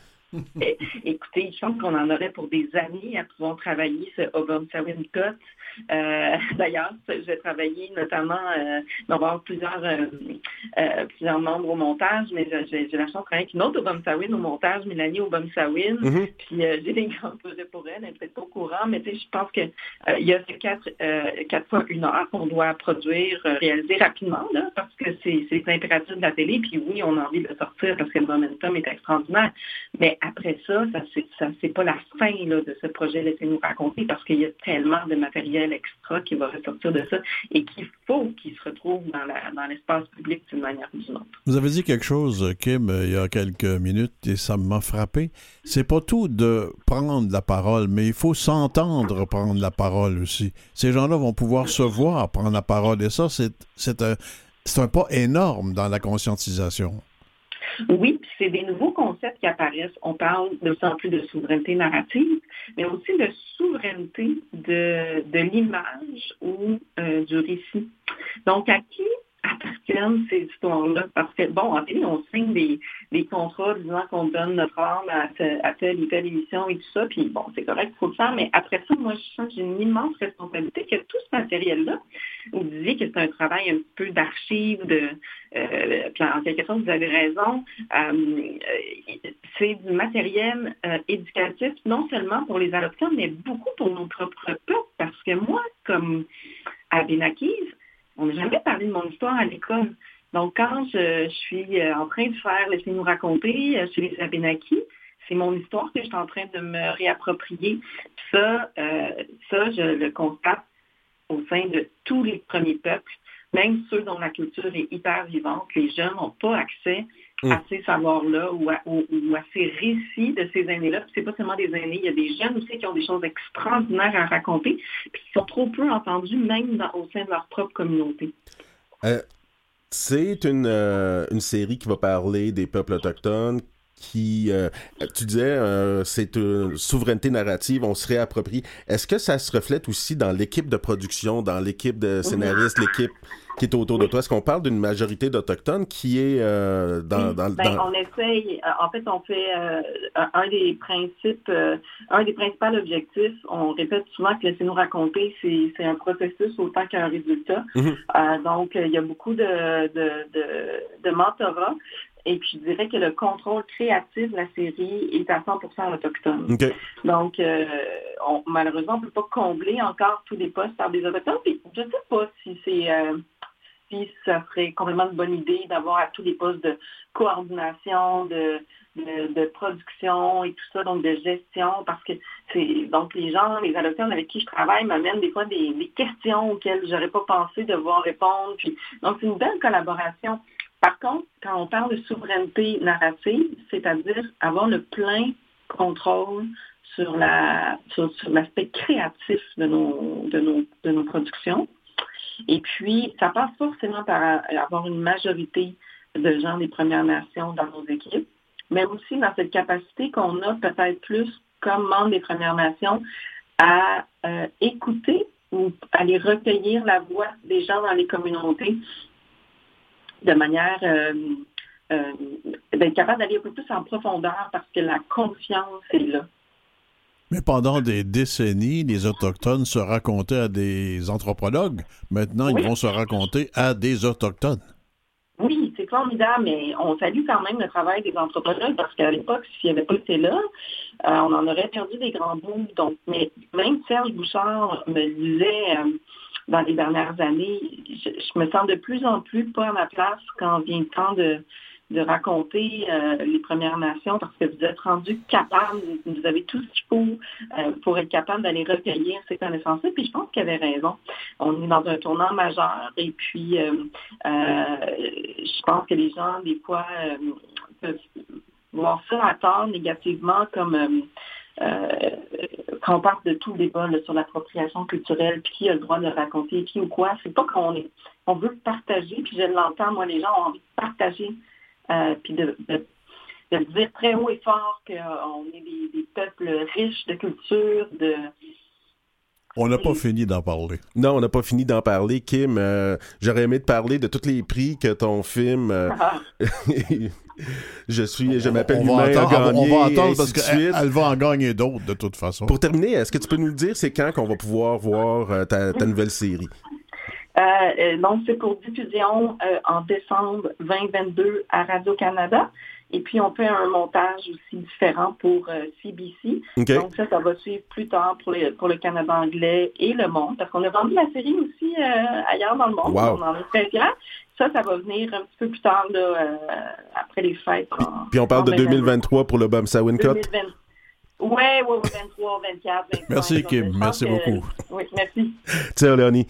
Écoutez, je pense qu'on en aurait pour des années à pouvoir travailler ce Obama Sawin Cut. Euh, d'ailleurs, j'ai travaillé notamment, euh, on va avoir plusieurs, euh, euh, plusieurs membres au montage, mais j'ai, j'ai la chance de travailler avec une autre Obama Sawin au montage, Mélanie Obama Sawin. Mm-hmm. Puis euh, j'ai des grands projets pour elle, elle n'est peut-être pas au courant, mais tu sais, je pense qu'il euh, y a ces quatre, euh, quatre fois une heure qu'on doit produire, euh, réaliser rapidement, là, parce que c'est, c'est l'impératif de la télé. Puis oui, on a envie de le sortir parce que le momentum est extraordinaire. Mais après ça, ça c'est, ça, c'est pas la fin là, de ce projet Laissez-nous raconter parce qu'il y a tellement de matériel extra qui va ressortir de ça et qu'il faut qu'il se retrouve dans, la, dans l'espace public d'une manière ou d'une autre. Vous avez dit quelque chose, Kim, il y a quelques minutes et ça m'a frappé. C'est pas tout de prendre la parole, mais il faut s'entendre prendre la parole aussi. Ces gens-là vont pouvoir se voir prendre la parole et ça, c'est, c'est, un, c'est un pas énorme dans la conscientisation. Oui, puis c'est des nouveaux concepts qui apparaissent. On parle de plus en plus de souveraineté narrative, mais aussi de souveraineté de, de l'image ou euh, du récit. Donc, à qui appartiennent ces histoires-là? Parce que, bon, en télé, on signe des, des contrats disant qu'on donne notre âme à, te, à telle ou telle émission et tout ça, puis bon, c'est correct, il faut le faire, mais après ça, moi, je sens que j'ai une immense responsabilité que tout ce matériel-là, vous disiez que c'est un travail un petit peu d'archives, de, euh, puis en quelque sorte, vous avez raison, euh, c'est du matériel euh, éducatif, non seulement pour les adoptants, mais beaucoup pour nos propres peuples, parce que moi, comme Abénaquise, on n'a jamais parlé de mon histoire à l'école. Donc, quand je, je suis en train de faire « Laissez-nous raconter » chez les Abénakis, c'est mon histoire que je suis en train de me réapproprier. Ça, euh, ça, je le constate au sein de tous les premiers peuples, même ceux dont la culture est hyper vivante. Les jeunes n'ont pas accès mmh. à ces savoirs-là ou à, ou, ou à ces récits de ces aînés-là. Puis c'est pas seulement des aînés, il y a des jeunes aussi qui ont des choses extraordinaires à raconter, puis qui sont trop peu entendus, même dans, au sein de leur propre communauté. Euh, c'est une, euh, une série qui va parler des peuples autochtones, qui, euh, tu disais, euh, c'est une souveraineté narrative, on se réapproprie. Est-ce que ça se reflète aussi dans l'équipe de production, dans l'équipe de scénaristes, l'équipe qui est autour de toi? Est-ce qu'on parle d'une majorité d'Autochtones qui est euh, dans... Oui, dans, ben, dans... on essaye, en fait, on fait euh, un des principes, euh, un des principaux objectifs, on répète souvent que Laissez-nous raconter, c'est, c'est un processus autant qu'un résultat. Mm-hmm. Euh, donc, il y a beaucoup de, de, de, de mentorat. Et puis, je dirais que le contrôle créatif de la série est à cent pour cent autochtone. Okay. Donc, euh, on, malheureusement, on ne peut pas combler encore tous les postes par des autochtones. Puis, je ne sais pas si c'est... Euh, si ça serait complètement une bonne idée d'avoir à tous les postes de coordination, de, de, de production et tout ça, donc de gestion, parce que c'est donc les gens, les autochtones avec qui je travaille m'amènent des fois des, des questions auxquelles je n'aurais pas pensé devoir répondre. Puis, donc, c'est une belle collaboration. Par contre, quand on parle de souveraineté narrative, c'est-à-dire avoir le plein contrôle sur, la, sur, sur l'aspect créatif de nos, de nos, de nos productions. Et puis, ça passe forcément par avoir une majorité de gens des Premières Nations dans nos équipes, mais aussi dans cette capacité qu'on a peut-être plus comme membres des Premières Nations à euh, écouter ou aller recueillir la voix des gens dans les communautés de manière euh, euh, d'être capable d'aller un peu plus en profondeur parce que la confiance est là. Mais pendant des décennies, les Autochtones se racontaient à des anthropologues. Maintenant, oui. Ils vont se raconter à des Autochtones. Oui, c'est formidable, mais on salue quand même le travail des anthropologues parce qu'à l'époque, s'il n'y avait pas été là, euh, on en aurait perdu des grands bouts. Donc, mais même Serge Bouchard me disait euh, dans les dernières années, je, je me sens de plus en plus pas à ma place quand vient le temps de... de raconter euh, les Premières Nations parce que vous êtes rendus capables, vous avez tout ce qu'il faut euh, pour être capable d'aller recueillir ces connaissances-là. Puis je pense qu'il avait raison. On est dans un tournant majeur et puis euh, euh, je pense que les gens, des fois, euh, peuvent voir ça à tort négativement comme euh, euh, quand on parle de tout le débat là, sur l'appropriation culturelle, puis qui a le droit de raconter, qui ou quoi. C'est pas qu'on est, on veut partager, puis je l'entends, moi, les gens ont envie de partager. Euh, puis de, de, de dire très haut et fort qu'on euh, est des, des peuples riches de culture, de... On n'a pas fini d'en parler. Non, on n'a pas fini d'en parler, Kim. Euh, j'aurais aimé te parler de tous les prix que ton film... Euh, ah. je suis, je m'appelle Humain a gagné. On va attendre parce qu'elle elle va en gagner d'autres de toute façon. Pour terminer, est-ce que tu peux nous le dire, c'est quand qu'on va pouvoir voir euh, ta, ta nouvelle série? Euh, donc, c'est pour diffusion euh, en décembre vingt vingt-deux à Radio-Canada. Et puis, on fait un montage aussi différent pour euh, C B C. Okay. Donc, ça, ça va suivre plus tard pour, les, pour le Canada anglais et le monde. Parce qu'on a vendu la série aussi euh, ailleurs dans le monde. Wow. On en est très fiers. Ça, ça va venir un petit peu plus tard, là, euh, après les fêtes. Puis, en, puis on parle de deux mille vingt-trois pour le Bumsawin Cup. Oui, oui, vingt-trois, vingt-quatre, vingt-cinq. Merci, Kim. Merci que, beaucoup. Oui, merci. Tiens, Léonie.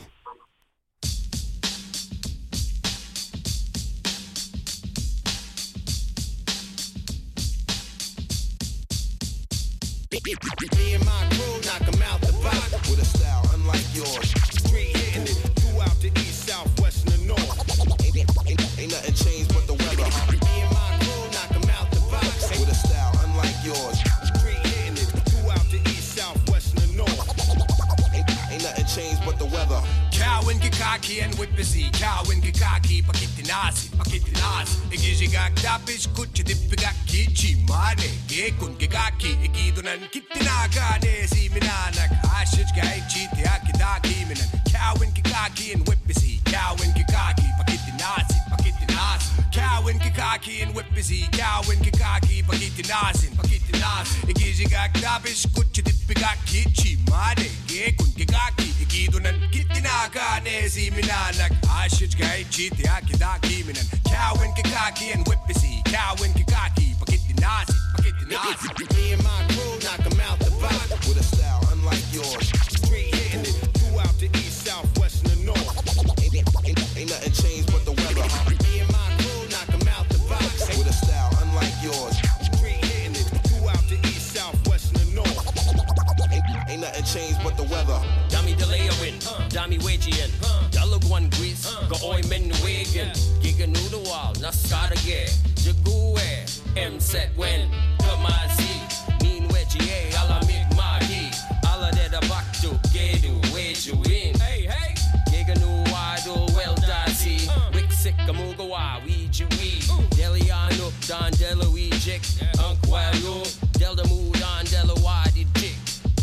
Me and my crew knock 'em out the box with a style unlike yours. Street hitting it throughout the east, south, west, and the north. Ain't, ain't, ain't nothing changed but the weather. Me and my crew knock 'em out the box with a style unlike yours. Street hitting it throughout the east, south, west, and the north. Ain't, ain't nothing changed but the weather. Kawin kikaki and whippisi, kawin kikaki pakitinasi, pakitinasi. Igijigak tapish kuchi dipigaki chimane, gekun kikaki, igidunan kitinagane, si minanak, ashich gai chiti akidaki minan. Kawin kikaki and whippisi, kawin kikaki pakitinasi, pakitinasi. Kawin kikaki and whippisi, kawin kikaki pakitinasi, pakitinasi. Igijigak tapish kuchi dipigaki chimane, gekun kikaki, igidunan kitinagane. Kane si minanak, ashich gai chiti akidaki minan. Kawin kikaki and whippisi, kawin kikaki, pakitinasi, pakitinasi. Me and my crew knock 'em out the box with a style unlike yours. Street hitting it throughout the east, south, west, and the north. Ain't, ain't, ain't nothing changed but the weather. Me and my crew knock 'em out the box with a style unlike yours. Street hitting it throughout the east, south, west, and the north. Ain't, ain't nothing changed but the weather. Dami Delayawin, Dami Wajian, Dalagwan Grease, Gaoy Men Wagan, Giga Noodle Wall, Naskarage, Jaguar, M Set Wen, Kamazi, Mean Wedgie, Ala Migmagi, Ala Deda Baktu, Gedu, Wajuin, hey, hey, Giga Nuado, Well Dazi, Wick Sikamugawa, Weejui, Deliano, Don Delawee Jick, Unkwalu, Delta Mood on Delawadi Dick.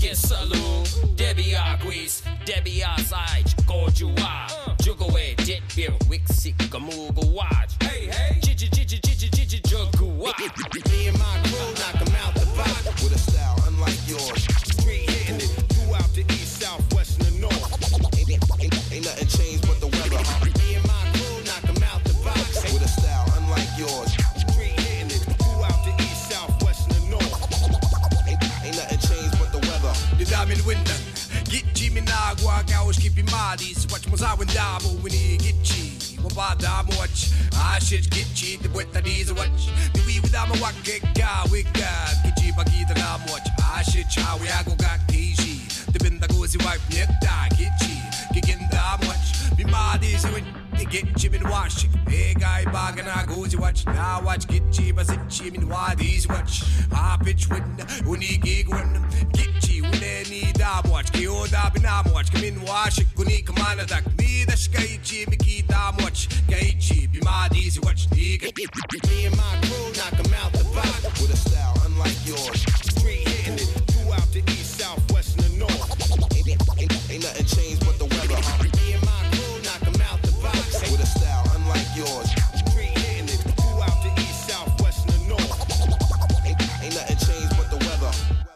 Salu, Debbie Aquis, Debbie Asai, Gojua, Jugoe, Dit, beer, wick sick, gamuga watch. Hey, hey, jiji, jiji, jiji, jiji, juggu watch. Me and my crew knock 'em out the box with a style unlike yours. Street hitting it throughout the east, south, west, and the north. Ain't, ain't, ain't nothing changed but the weather. Me and my crew knock 'em out the box with a style unlike yours. Street hitting it throughout the east, south, west, and the north. Ain't, ain't nothing changed but the weather. The diamond window. Get Jimmy Nagua, Gaush, keep your bodies. Watch my side when Damo, when he get cheese. Wabada watch, I should get cheat the wet that is a watch. The wee with I'm a walk get guy, we got get cheap, I get the lamb watch. I should chow, we I go got easy. The bin the goes, wipe neck die, get cheap, get in the watch. Be mad is when they get chip in wash. Hey guy, bag and I goes, watch. Now watch, get cheap, I sit chip in wide easy watch. I pitch when, when he gig when, get cheap, when they need a watch. Kyo da bin a watch, come in wash, kuni come on attack me, the sky chip, me da watch. Gaichi, be my easy watch, nigga. Me and my crew knock 'em out the box with a style unlike yours. Street hitting it throughout the east, south, west, and the north. Ain't, ain't, ain't nothing changed but the weather. Me and my crew knock 'em out the box with a style unlike yours. Street hitting it throughout the east, south, west, and the north. Ain't, ain't nothing changed but the weather.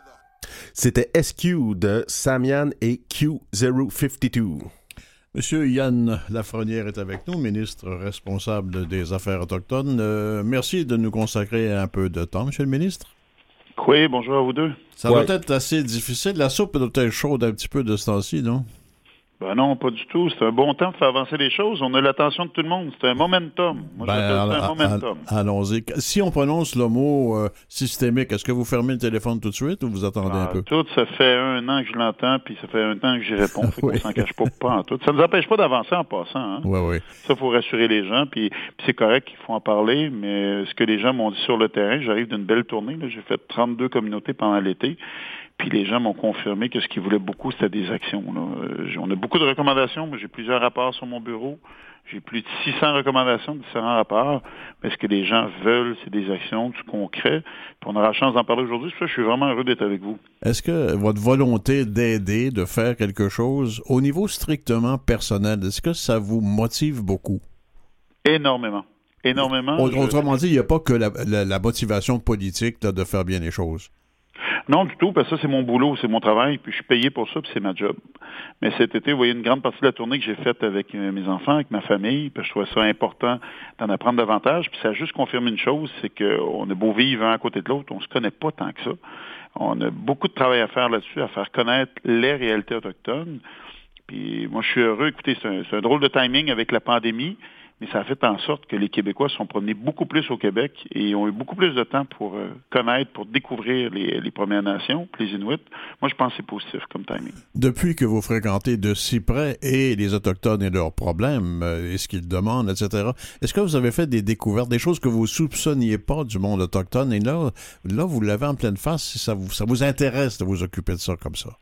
C'était S Q de Samian et Q zéro cinquante-deux. Monsieur Yann Lafrenière est avec nous, ministre responsable des Affaires autochtones. Euh, merci de nous consacrer un peu de temps, monsieur le ministre. Oui, bonjour à vous deux. Ça ouais. doit être assez difficile. La soupe doit être chaude un petit peu de ce temps-ci, non? Ben non, pas du tout. C'est un bon temps de faire avancer les choses. On a l'attention de tout le monde. C'est un momentum. Moi, ben, j'appelle ça un momentum. Allons-y. Si on prononce le mot euh, systémique, est-ce que vous fermez le téléphone tout de suite ou vous attendez ah, un peu? Tout, ça fait un an que je l'entends, puis ça fait un an que j'y réponds. Fait oui. qu'on s'en cache pas, pas en tout. Ça ne nous empêche pas d'avancer en passant. Hein? Oui, oui. Ça, il faut rassurer les gens. Puis, puis c'est correct qu'il faut en parler, mais ce que les gens m'ont dit sur le terrain, j'arrive d'une belle tournée. Là. J'ai fait trente-deux communautés pendant l'été. Puis les gens m'ont confirmé que ce qu'ils voulaient beaucoup, c'était des actions. Là. Euh, on a beaucoup de recommandations. Moi, j'ai plusieurs rapports sur mon bureau. J'ai plus de six cents recommandations de différents rapports. Mais ce que les gens veulent, c'est des actions, du concret. Puis on aura la chance d'en parler aujourd'hui. Ça, je suis vraiment heureux d'être avec vous. Est-ce que votre volonté d'aider, de faire quelque chose, au niveau strictement personnel, est-ce que ça vous motive beaucoup? Énormément. Énormément. Autrement je... dit, il n'y a pas que la, la, la motivation politique là, de faire bien les choses. Non, du tout, parce que ça, c'est mon boulot, c'est mon travail, puis je suis payé pour ça, puis c'est ma job. Mais cet été, vous voyez, une grande partie de la tournée que j'ai faite avec euh, mes enfants, avec ma famille, puis je trouvais ça important d'en apprendre davantage, puis ça a juste confirmé une chose, c'est qu'on a beau vivre un à côté de l'autre, on se connaît pas tant que ça. On a beaucoup de travail à faire là-dessus, à faire connaître les réalités autochtones. Puis moi, je suis heureux. Écoutez, c'est un, c'est un drôle de timing avec la pandémie, mais ça a fait en sorte que les Québécois se sont promenés beaucoup plus au Québec et ont eu beaucoup plus de temps pour euh, connaître, pour découvrir les, les Premières Nations, les Inuits. Moi, je pense que c'est positif comme timing. Depuis que vous fréquentez de si près et les Autochtones et leurs problèmes, euh, et ce qu'ils demandent, et cetera, est-ce que vous avez fait des découvertes, des choses que vous ne soupçonniez pas du monde autochtone? Et là, là vous l'avez en pleine face, si ça vous, ça vous intéresse de vous occuper de ça comme ça?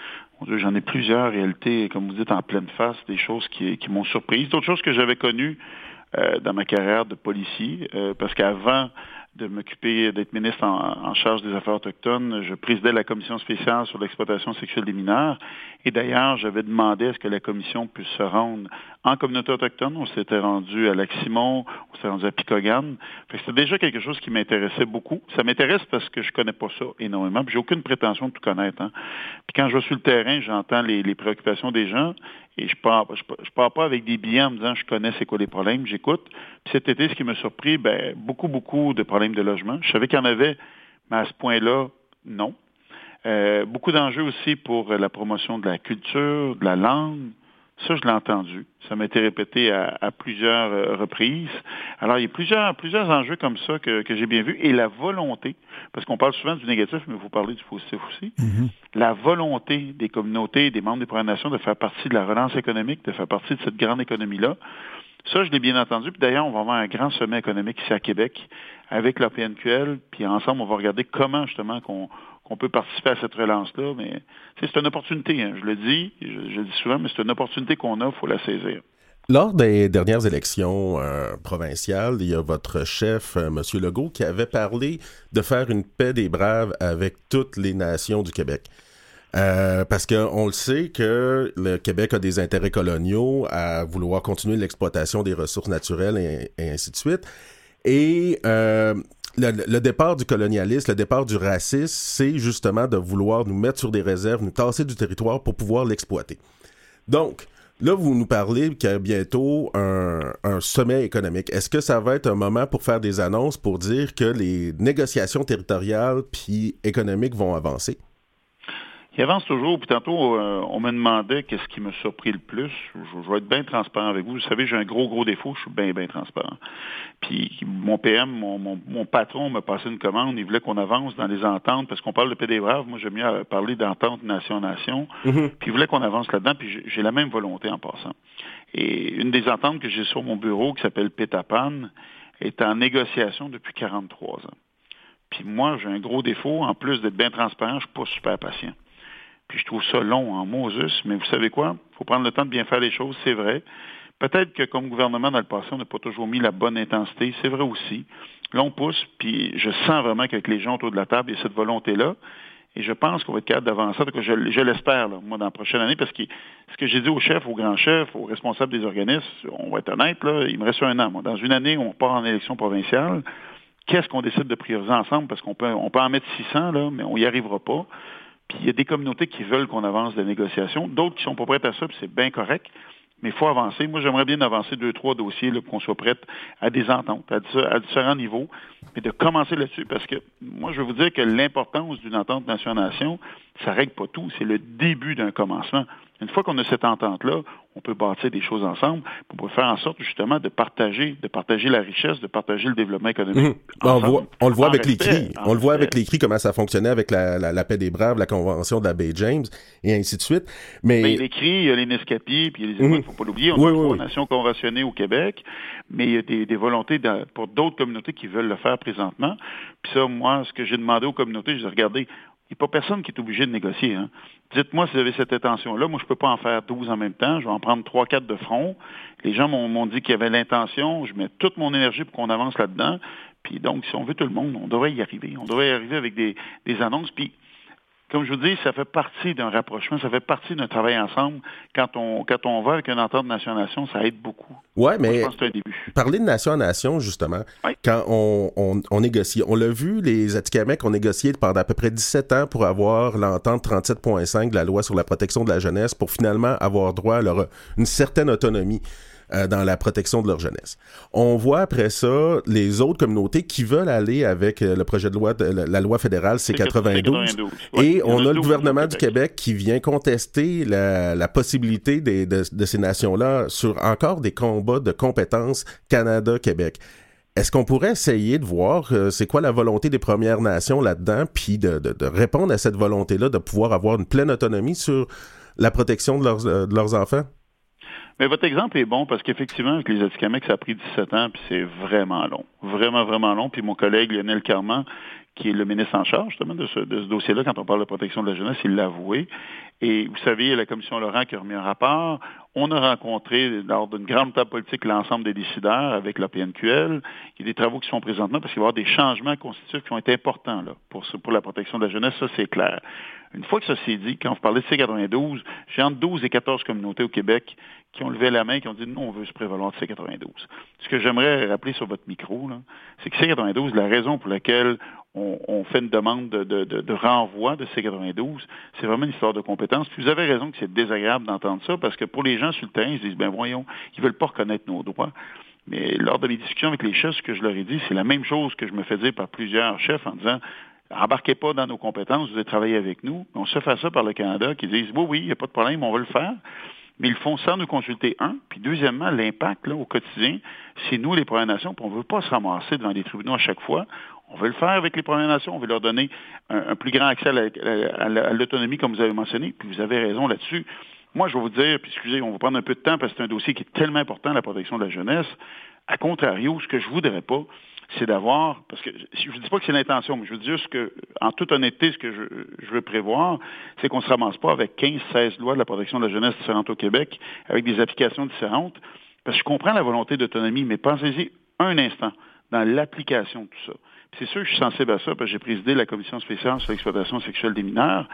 J'en ai plusieurs réalités, comme vous dites, en pleine face, des choses qui, qui m'ont surprise. D'autres choses que j'avais connues euh, dans ma carrière de policier, euh, parce qu'avant de m'occuper, d'être ministre en, en charge des Affaires autochtones, je présidais la commission spéciale sur l'exploitation sexuelle des mineurs. Et d'ailleurs, j'avais demandé à ce que la commission puisse se rendre en communauté autochtone. On s'était rendu à Lac-Simon, on s'était rendu à Picogan. Fait que c'était déjà quelque chose qui m'intéressait beaucoup. Ça m'intéresse parce que je connais pas ça énormément, puis j'ai aucune prétention de tout connaître. Hein. Puis quand je vais sur le terrain, j'entends les, les préoccupations des gens et je pars, je, je pars pas avec des billets en me disant je connais c'est quoi les problèmes, j'écoute. Puis cet été, ce qui m'a surpris, ben beaucoup, beaucoup de problèmes de logement. Je savais qu'il y en avait, mais à ce point-là, non. Euh, beaucoup d'enjeux aussi pour la promotion de la culture, de la langue. Ça, je l'ai entendu. Ça m'a été répété à, à plusieurs euh, reprises. Alors, il y a plusieurs, plusieurs enjeux comme ça que, que j'ai bien vus. Et la volonté, parce qu'on parle souvent du négatif, mais vous parlez du positif aussi, mm-hmm. La volonté des communautés, des membres des Premières Nations de faire partie de la relance économique, de faire partie de cette grande économie-là. Ça, je l'ai bien entendu. Puis d'ailleurs, on va avoir un grand sommet économique ici à Québec avec la P N Q L. Puis ensemble, on va regarder comment, justement, qu'on, qu'on peut participer à cette relance-là. Mais c'est une opportunité, hein, je le dis, je, je le dis souvent, mais c'est une opportunité qu'on a, il faut la saisir. Lors des dernières élections euh, provinciales, il y a votre chef, euh, M. Legault, qui avait parlé de faire une paix des braves avec toutes les nations du Québec. Euh, parce qu'on le sait que le Québec a des intérêts coloniaux à vouloir continuer l'exploitation des ressources naturelles et, et ainsi de suite. Et euh, le, le départ du colonialisme, le départ du racisme, c'est justement de vouloir nous mettre sur des réserves, nous tasser du territoire pour pouvoir l'exploiter. Donc, là, vous nous parlez qu'il y a bientôt un, un sommet économique. Est-ce que ça va être un moment pour faire des annonces pour dire que les négociations territoriales puis économiques vont avancer? Il avance toujours, puis tantôt, euh, on me demandait qu'est-ce qui me surpris le plus. Je, je vais être bien transparent avec vous. Vous savez, j'ai un gros, gros défaut, je suis bien, bien transparent. Puis mon P M, mon, mon, mon patron m'a passé une commande, il voulait qu'on avance dans les ententes, parce qu'on parle de Paix des Braves, moi j'aime mieux parler d'entente nation-nation, mm-hmm. Puis il voulait qu'on avance là-dedans, puis j'ai, j'ai la même volonté en passant. Et une des ententes que j'ai sur mon bureau, qui s'appelle Pétapan, est en négociation depuis quarante-trois ans. Puis moi, j'ai un gros défaut, en plus d'être bien transparent, je suis pas super patient. Puis je trouve ça long en Moses, mais vous savez quoi? Il faut prendre le temps de bien faire les choses, c'est vrai. Peut-être que comme gouvernement, dans le passé, on n'a pas toujours mis la bonne intensité, c'est vrai aussi. Là, on pousse, puis je sens vraiment qu'avec les gens autour de la table, il y a cette volonté-là. Et je pense qu'on va être capable d'avancer, que je, je l'espère, là, moi, dans la prochaine année, parce que ce que j'ai dit aux chefs, aux grands chefs, aux responsables des organismes, on va être honnête, là, il me reste un an. Moi. Dans une année, on part en élection provinciale. Qu'est-ce qu'on décide de prioriser ensemble? Parce qu'on peut, on peut en mettre six cents, là, mais on n'y arrivera pas. Puis il y a des communautés qui veulent qu'on avance des négociations, d'autres qui sont pas prêtes à ça, puis c'est bien correct, mais il faut avancer. Moi, j'aimerais bien avancer deux, trois dossiers là, pour qu'on soit prête à des ententes, à, à différents niveaux, mais de commencer là-dessus, parce que moi, je veux vous dire que l'importance d'une entente nation-nation, ça règle pas tout, c'est le début d'un commencement. Une fois qu'on a cette entente-là, on peut bâtir des choses ensemble pour faire en sorte justement de partager, de partager la richesse, de partager le développement économique. Mmh. Ensemble, on, voit, on le voit avec respect, les cris. On le voit avec les cris, comment ça fonctionnait avec la, la, la paix des Braves, la convention de la baie James, et ainsi de suite. Mais, mais les cris, il y a les Nescapi, puis il y a les écoles, il ne faut pas l'oublier. On oui, a trois oui, nations conventionnées au Québec, mais il y a des, des volontés de, pour d'autres communautés qui veulent le faire présentement. Puis ça, moi, ce que j'ai demandé aux communautés, je dis, regardez, il n'y a pas personne qui est obligé de négocier. Hein. Dites-moi si vous avez cette intention-là. Moi, je ne peux pas en faire douze en même temps. Je vais en prendre trois, quatre de front. Les gens m'ont, m'ont dit qu'il y avait l'intention. Je mets toute mon énergie pour qu'on avance là-dedans. Puis donc, si on veut tout le monde, on devrait y arriver. On devrait y arriver avec des, des annonces. Puis, comme je vous dis, ça fait partie d'un rapprochement, ça fait partie d'un travail ensemble. Quand on quand on va avec une entente nation-nation, ça aide beaucoup. Oui, mais moi, je pense que c'est un début. Parler de nation-nation, justement, oui. Quand on, on, on négocie, on l'a vu, les Atikamekw ont négocié pendant à peu près dix-sept ans pour avoir l'entente trente-sept point cinq de la loi sur la protection de la jeunesse pour finalement avoir droit à leur, une certaine autonomie. Euh, dans la protection de leur jeunesse. On voit après ça les autres communautés qui veulent aller avec euh, le projet de loi, de, la, la loi fédérale C quatre-vingt-douze. C quatre-vingt-douze. Et ouais, on a le gouvernement du Québec qui vient contester la, la possibilité des, de, de ces nations-là sur encore des combats de compétences Canada-Québec. Est-ce qu'on pourrait essayer de voir euh, c'est quoi la volonté des Premières Nations là-dedans, puis de, de, de répondre à cette volonté-là de pouvoir avoir une pleine autonomie sur la protection de leurs, euh, de leurs enfants? Mais votre exemple est bon parce qu'effectivement, avec les Atikamekw, ça a pris dix-sept ans, puis c'est vraiment long. Vraiment, vraiment long. Puis mon collègue Lionel Carman, qui est le ministre en charge justement de ce, de ce dossier-là, quand on parle de protection de la jeunesse, il l'a avoué. Et vous savez, il y a la commission Laurent qui a remis un rapport. On a rencontré, lors d'une grande table politique, l'ensemble des décideurs avec la P N Q L. Il y a des travaux qui sont présentement parce qu'il va y avoir des changements constitutifs qui vont être importants là, pour, pour la protection de la jeunesse, ça c'est clair. Une fois que ça s'est dit, quand vous parlez de C quatre-vingt-douze, j'ai entre douze et quatorze communautés au Québec qui ont levé la main et qui ont dit « Nous, on veut se prévaloir de C quatre-vingt-douze ». Ce que j'aimerais rappeler sur votre micro, là, c'est que C quatre-vingt-douze, la raison pour laquelle on, on fait une demande de, de, de, de renvoi de C quatre-vingt-douze, c'est vraiment une histoire de compétence. Puis vous avez raison que c'est désagréable d'entendre ça, parce que pour les gens sur le terrain, ils se disent « Ben voyons, ils veulent pas reconnaître nos droits ». Mais lors de mes discussions avec les chefs, ce que je leur ai dit, c'est la même chose que je me fais dire par plusieurs chefs en disant « Embarquez pas dans nos compétences, vous allez travailler avec nous ». On se fait ça par le Canada qui disent « Oui, oui, il n'y a pas de problème, on va le faire ». Mais ils le font sans nous consulter, un. Puis deuxièmement, l'impact là, au quotidien, c'est nous, les Premières Nations, puis on ne veut pas se ramasser devant des tribunaux à chaque fois. On veut le faire avec les Premières Nations, on veut leur donner un, un plus grand accès à, la, à, la, à l'autonomie, comme vous avez mentionné, puis vous avez raison là-dessus. Moi, je vais vous dire, puis excusez, on va prendre un peu de temps parce que c'est un dossier qui est tellement important, la protection de la jeunesse. À contrario, ce que je ne voudrais pas, c'est d'avoir, parce que je ne dis pas que c'est l'intention, mais je veux dire juste que, en toute honnêteté, ce que je, je veux prévoir, c'est qu'on ne se ramasse pas avec quinze, seize lois de la protection de la jeunesse différentes au Québec, avec des applications différentes, parce que je comprends la volonté d'autonomie, mais pensez-y un instant dans l'application de tout ça. Puis c'est sûr que je suis sensible à ça, parce que j'ai présidé la commission spéciale sur l'exploitation sexuelle des mineurs,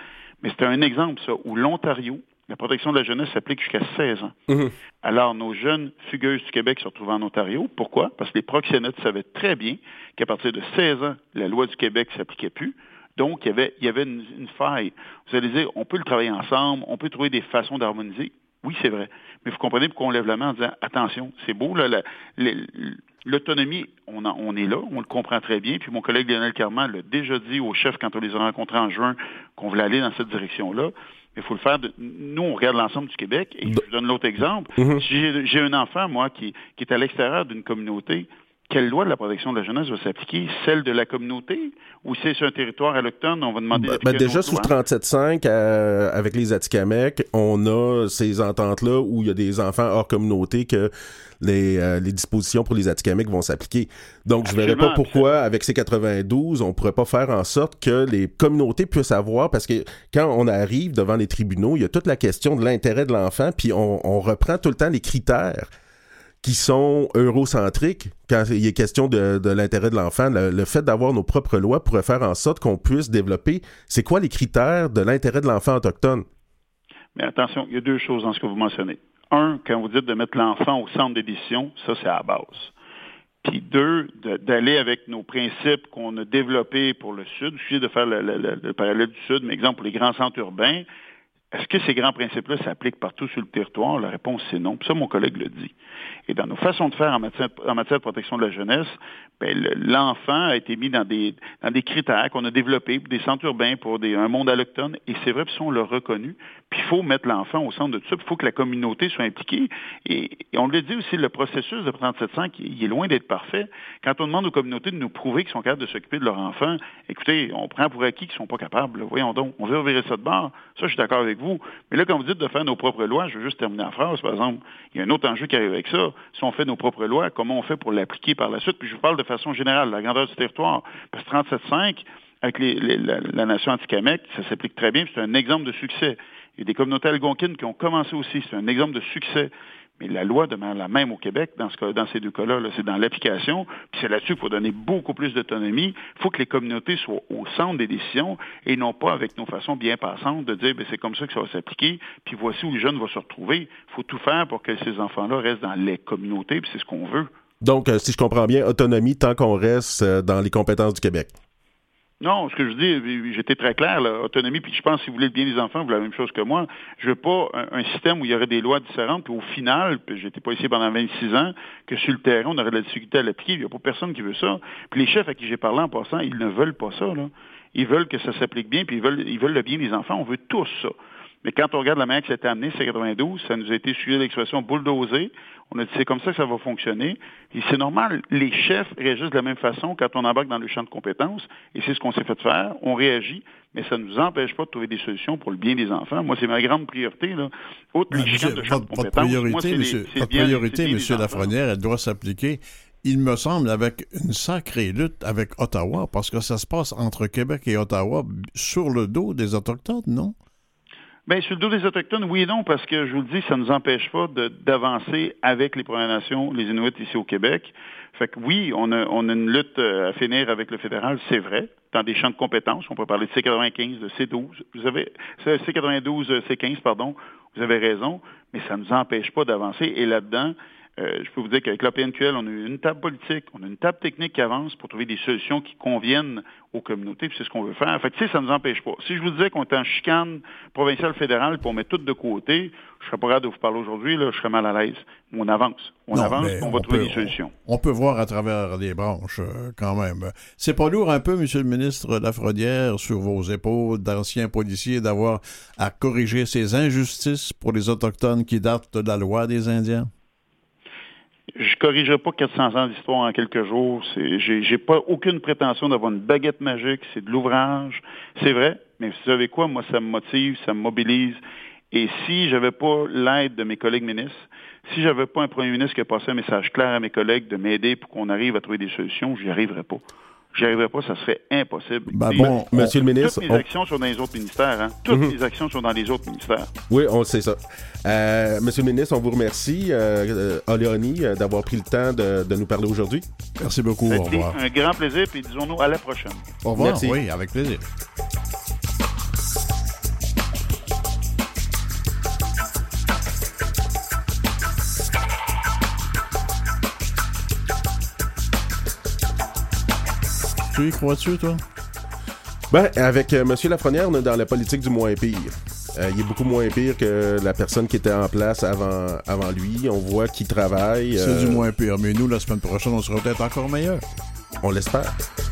Mais c'est un exemple, ça, où l'Ontario, la protection de la jeunesse s'applique jusqu'à seize ans. Mmh. Alors, nos jeunes fugueuses du Québec se retrouvent en Ontario. Pourquoi? Parce que les proxénètes savaient très bien qu'à partir de seize ans, la loi du Québec ne s'appliquait plus. Donc, il y avait, il y avait une, une faille. Vous allez dire, on peut le travailler ensemble, on peut trouver des façons d'harmoniser. Oui, c'est vrai. Mais vous comprenez pourquoi on lève la main en disant, attention, c'est beau, là, la, la, l'autonomie, on, en, on est là, on le comprend très bien. Puis mon collègue Lionel Carman l'a déjà dit aux chefs quand on les a rencontrés en juin qu'on voulait aller dans cette direction-là. Mais il faut le faire. De... Nous, on regarde l'ensemble du Québec. Et je vous donne l'autre exemple. Mm-hmm. Si j'ai, j'ai un enfant, moi, qui, qui est à l'extérieur d'une communauté, quelle loi de la protection de la jeunesse va s'appliquer? Celle de la communauté? Ou si c'est sur un territoire allochtone, on va demander... Ben, ben déjà, sous le trente-sept cinq, euh, avec les Atikamekw, on a ces ententes-là où il y a des enfants hors communauté que les, euh, les dispositions pour les Atikamekw vont s'appliquer. Donc, je ne verrais pas pourquoi, avec ces quatre-vingt-douze, on ne pourrait pas faire en sorte que les communautés puissent avoir... Parce que quand on arrive devant les tribunaux, il y a toute la question de l'intérêt de l'enfant, puis on, on reprend tout le temps les critères qui sont eurocentriques, quand il est question de, de l'intérêt de l'enfant. Le, le fait d'avoir nos propres lois pourrait faire en sorte qu'on puisse développer... C'est quoi les critères de l'intérêt de l'enfant autochtone? Mais attention, il y a deux choses dans ce que vous mentionnez. Un, quand vous dites de mettre l'enfant au centre des décisions, ça, c'est à la base. Puis deux, de, d'aller avec nos principes qu'on a développés pour le Sud. Je suis de faire le, le, le, le parallèle du Sud, mais exemple pour les grands centres urbains. Est-ce que ces grands principes-là s'appliquent partout sur le territoire? La réponse, c'est non. Puis ça, mon collègue le dit. Et dans nos façons de faire en matière, en matière de protection de la jeunesse, ben, le, l'enfant a été mis dans des, dans des critères qu'on a développés pour des centres urbains, pour des, un monde allochtone. Et c'est vrai, puis ça, on l'a reconnu. Puis il faut mettre l'enfant au centre de tout ça. Puis il faut que la communauté soit impliquée. Et, et on le dit aussi, le processus de trente-sept cinq, il est loin d'être parfait. Quand on demande aux communautés de nous prouver qu'ils sont capables de s'occuper de leur enfant, écoutez, on prend pour acquis qu'ils ne sont pas capables. Là. Voyons donc, on veut revirer ça de bord. Ça, je suis d'accord avec vous. Mais là, quand vous dites de faire nos propres lois, je veux juste terminer la phrase, par exemple, il y a un autre enjeu qui arrive avec ça. Si on fait nos propres lois, comment on fait pour l'appliquer par la suite? Puis je vous parle de façon générale, la grandeur du territoire. Parce que trente-sept cinq, avec les, les, la, la nation Atikamekw, ça s'applique très bien, puis c'est un exemple de succès. Il y a des communautés algonquines qui ont commencé aussi, c'est un exemple de succès. Mais la loi demeure la même au Québec, dans, ce cas, dans ces deux cas-là, là, c'est dans l'application, puis c'est là-dessus qu'il faut donner beaucoup plus d'autonomie. Il faut que les communautés soient au centre des décisions et non pas avec nos façons bien passantes de dire, bien, c'est comme ça que ça va s'appliquer, puis voici où les jeunes vont se retrouver. Il faut tout faire pour que ces enfants-là restent dans les communautés, puis c'est ce qu'on veut. Donc, euh, si je comprends bien, autonomie tant qu'on reste euh, dans les compétences du Québec. Non, ce que je dis, j'étais très clair, là, autonomie, puis je pense que si vous voulez le bien des enfants, vous voulez la même chose que moi. Je veux pas un, un système où il y aurait des lois différentes, puis au final, puis j'étais pas ici pendant vingt-six ans, que sur le terrain, on aurait de la difficulté à l'appliquer. Il n'y a pas personne qui veut ça. Puis les chefs à qui j'ai parlé en passant, ils ne veulent pas ça, là. Ils veulent que ça s'applique bien, puis ils veulent, ils veulent le bien des enfants. On veut tous ça. Mais quand on regarde la manière que ça a été amené, c'est quatre-vingt-douze, ça nous a été suivi de l'expression bulldozer. On a dit, c'est comme ça que ça va fonctionner. Et c'est normal, les chefs réagissent de la même façon quand on embarque dans le champ de compétences. Et c'est ce qu'on s'est fait faire. On réagit, mais ça ne nous empêche pas de trouver des solutions pour le bien des enfants. Moi, c'est ma grande priorité, là. Outre les champs de champ de compétences. Votre priorité, monsieur, votre priorité, monsieur Lafrenière, elle doit s'appliquer, il me semble, avec une sacrée lutte avec Ottawa, parce que ça se passe entre Québec et Ottawa sur le dos des Autochtones, non? Bien, sur le dos des Autochtones, oui et non, parce que, je vous le dis, ça ne nous empêche pas de, d'avancer avec les Premières Nations, les Inuits ici au Québec. Fait que oui, on a, on a une lutte à finir avec le fédéral, c'est vrai, dans des champs de compétences. On peut parler de C quatre-vingt-quinze, de C douze. Vous avez, C quatre-vingt-douze, C quinze, pardon, vous avez raison, mais ça ne nous empêche pas d'avancer. Et là-dedans, Euh, je peux vous dire qu'avec l'A P N Q L, on a eu une table politique, on a une table technique qui avance pour trouver des solutions qui conviennent aux communautés, puis c'est ce qu'on veut faire. Fait que, tu sais, ça ne nous empêche pas. Si je vous disais qu'on est en chicane provinciale fédérale, puis on met tout de côté, je serais pas capable de vous parler aujourd'hui, là, je serais mal à l'aise. On avance. On non, avance, on, on va on trouver peut, des solutions. On, on peut voir à travers les branches, euh, quand même. C'est pas lourd un peu, monsieur le ministre Lafrenière, sur vos épaules d'anciens policiers, d'avoir à corriger ces injustices pour les Autochtones qui datent de la loi des Indiens? Je corrigerai pas quatre cents ans d'histoire en quelques jours. C'est, j'ai, j'ai pas aucune prétention d'avoir une baguette magique. C'est de l'ouvrage. C'est vrai. Mais vous savez quoi? Moi, ça me motive, ça me mobilise. Et si j'avais pas l'aide de mes collègues ministres, si j'avais pas un premier ministre qui a passé un message clair à mes collègues de m'aider pour qu'on arrive à trouver des solutions, j'y arriverais pas. J'y arriverais pas, ça serait impossible. Ben bon, on, monsieur le ministre... Toutes mes on... actions sont dans les autres ministères. Hein? Toutes mm-hmm. mes actions sont dans les autres ministères. Oui, on sait ça. Euh, monsieur le ministre, on vous remercie, euh, Oleoni, euh, d'avoir pris le temps de, de nous parler aujourd'hui. Merci beaucoup. Ça au revoir. Un grand plaisir, puis disons-nous à la prochaine. Au revoir. Merci. Oui, avec plaisir. Tu y crois-tu, toi? Ben, avec euh, M. Lafrenière, on est dans la politique du moins pire. Euh, il est beaucoup moins pire que la personne qui était en place avant, avant lui. On voit qu'il travaille. C'est euh... du moins pire. Mais nous, la semaine prochaine, on sera peut-être encore meilleurs. On l'espère.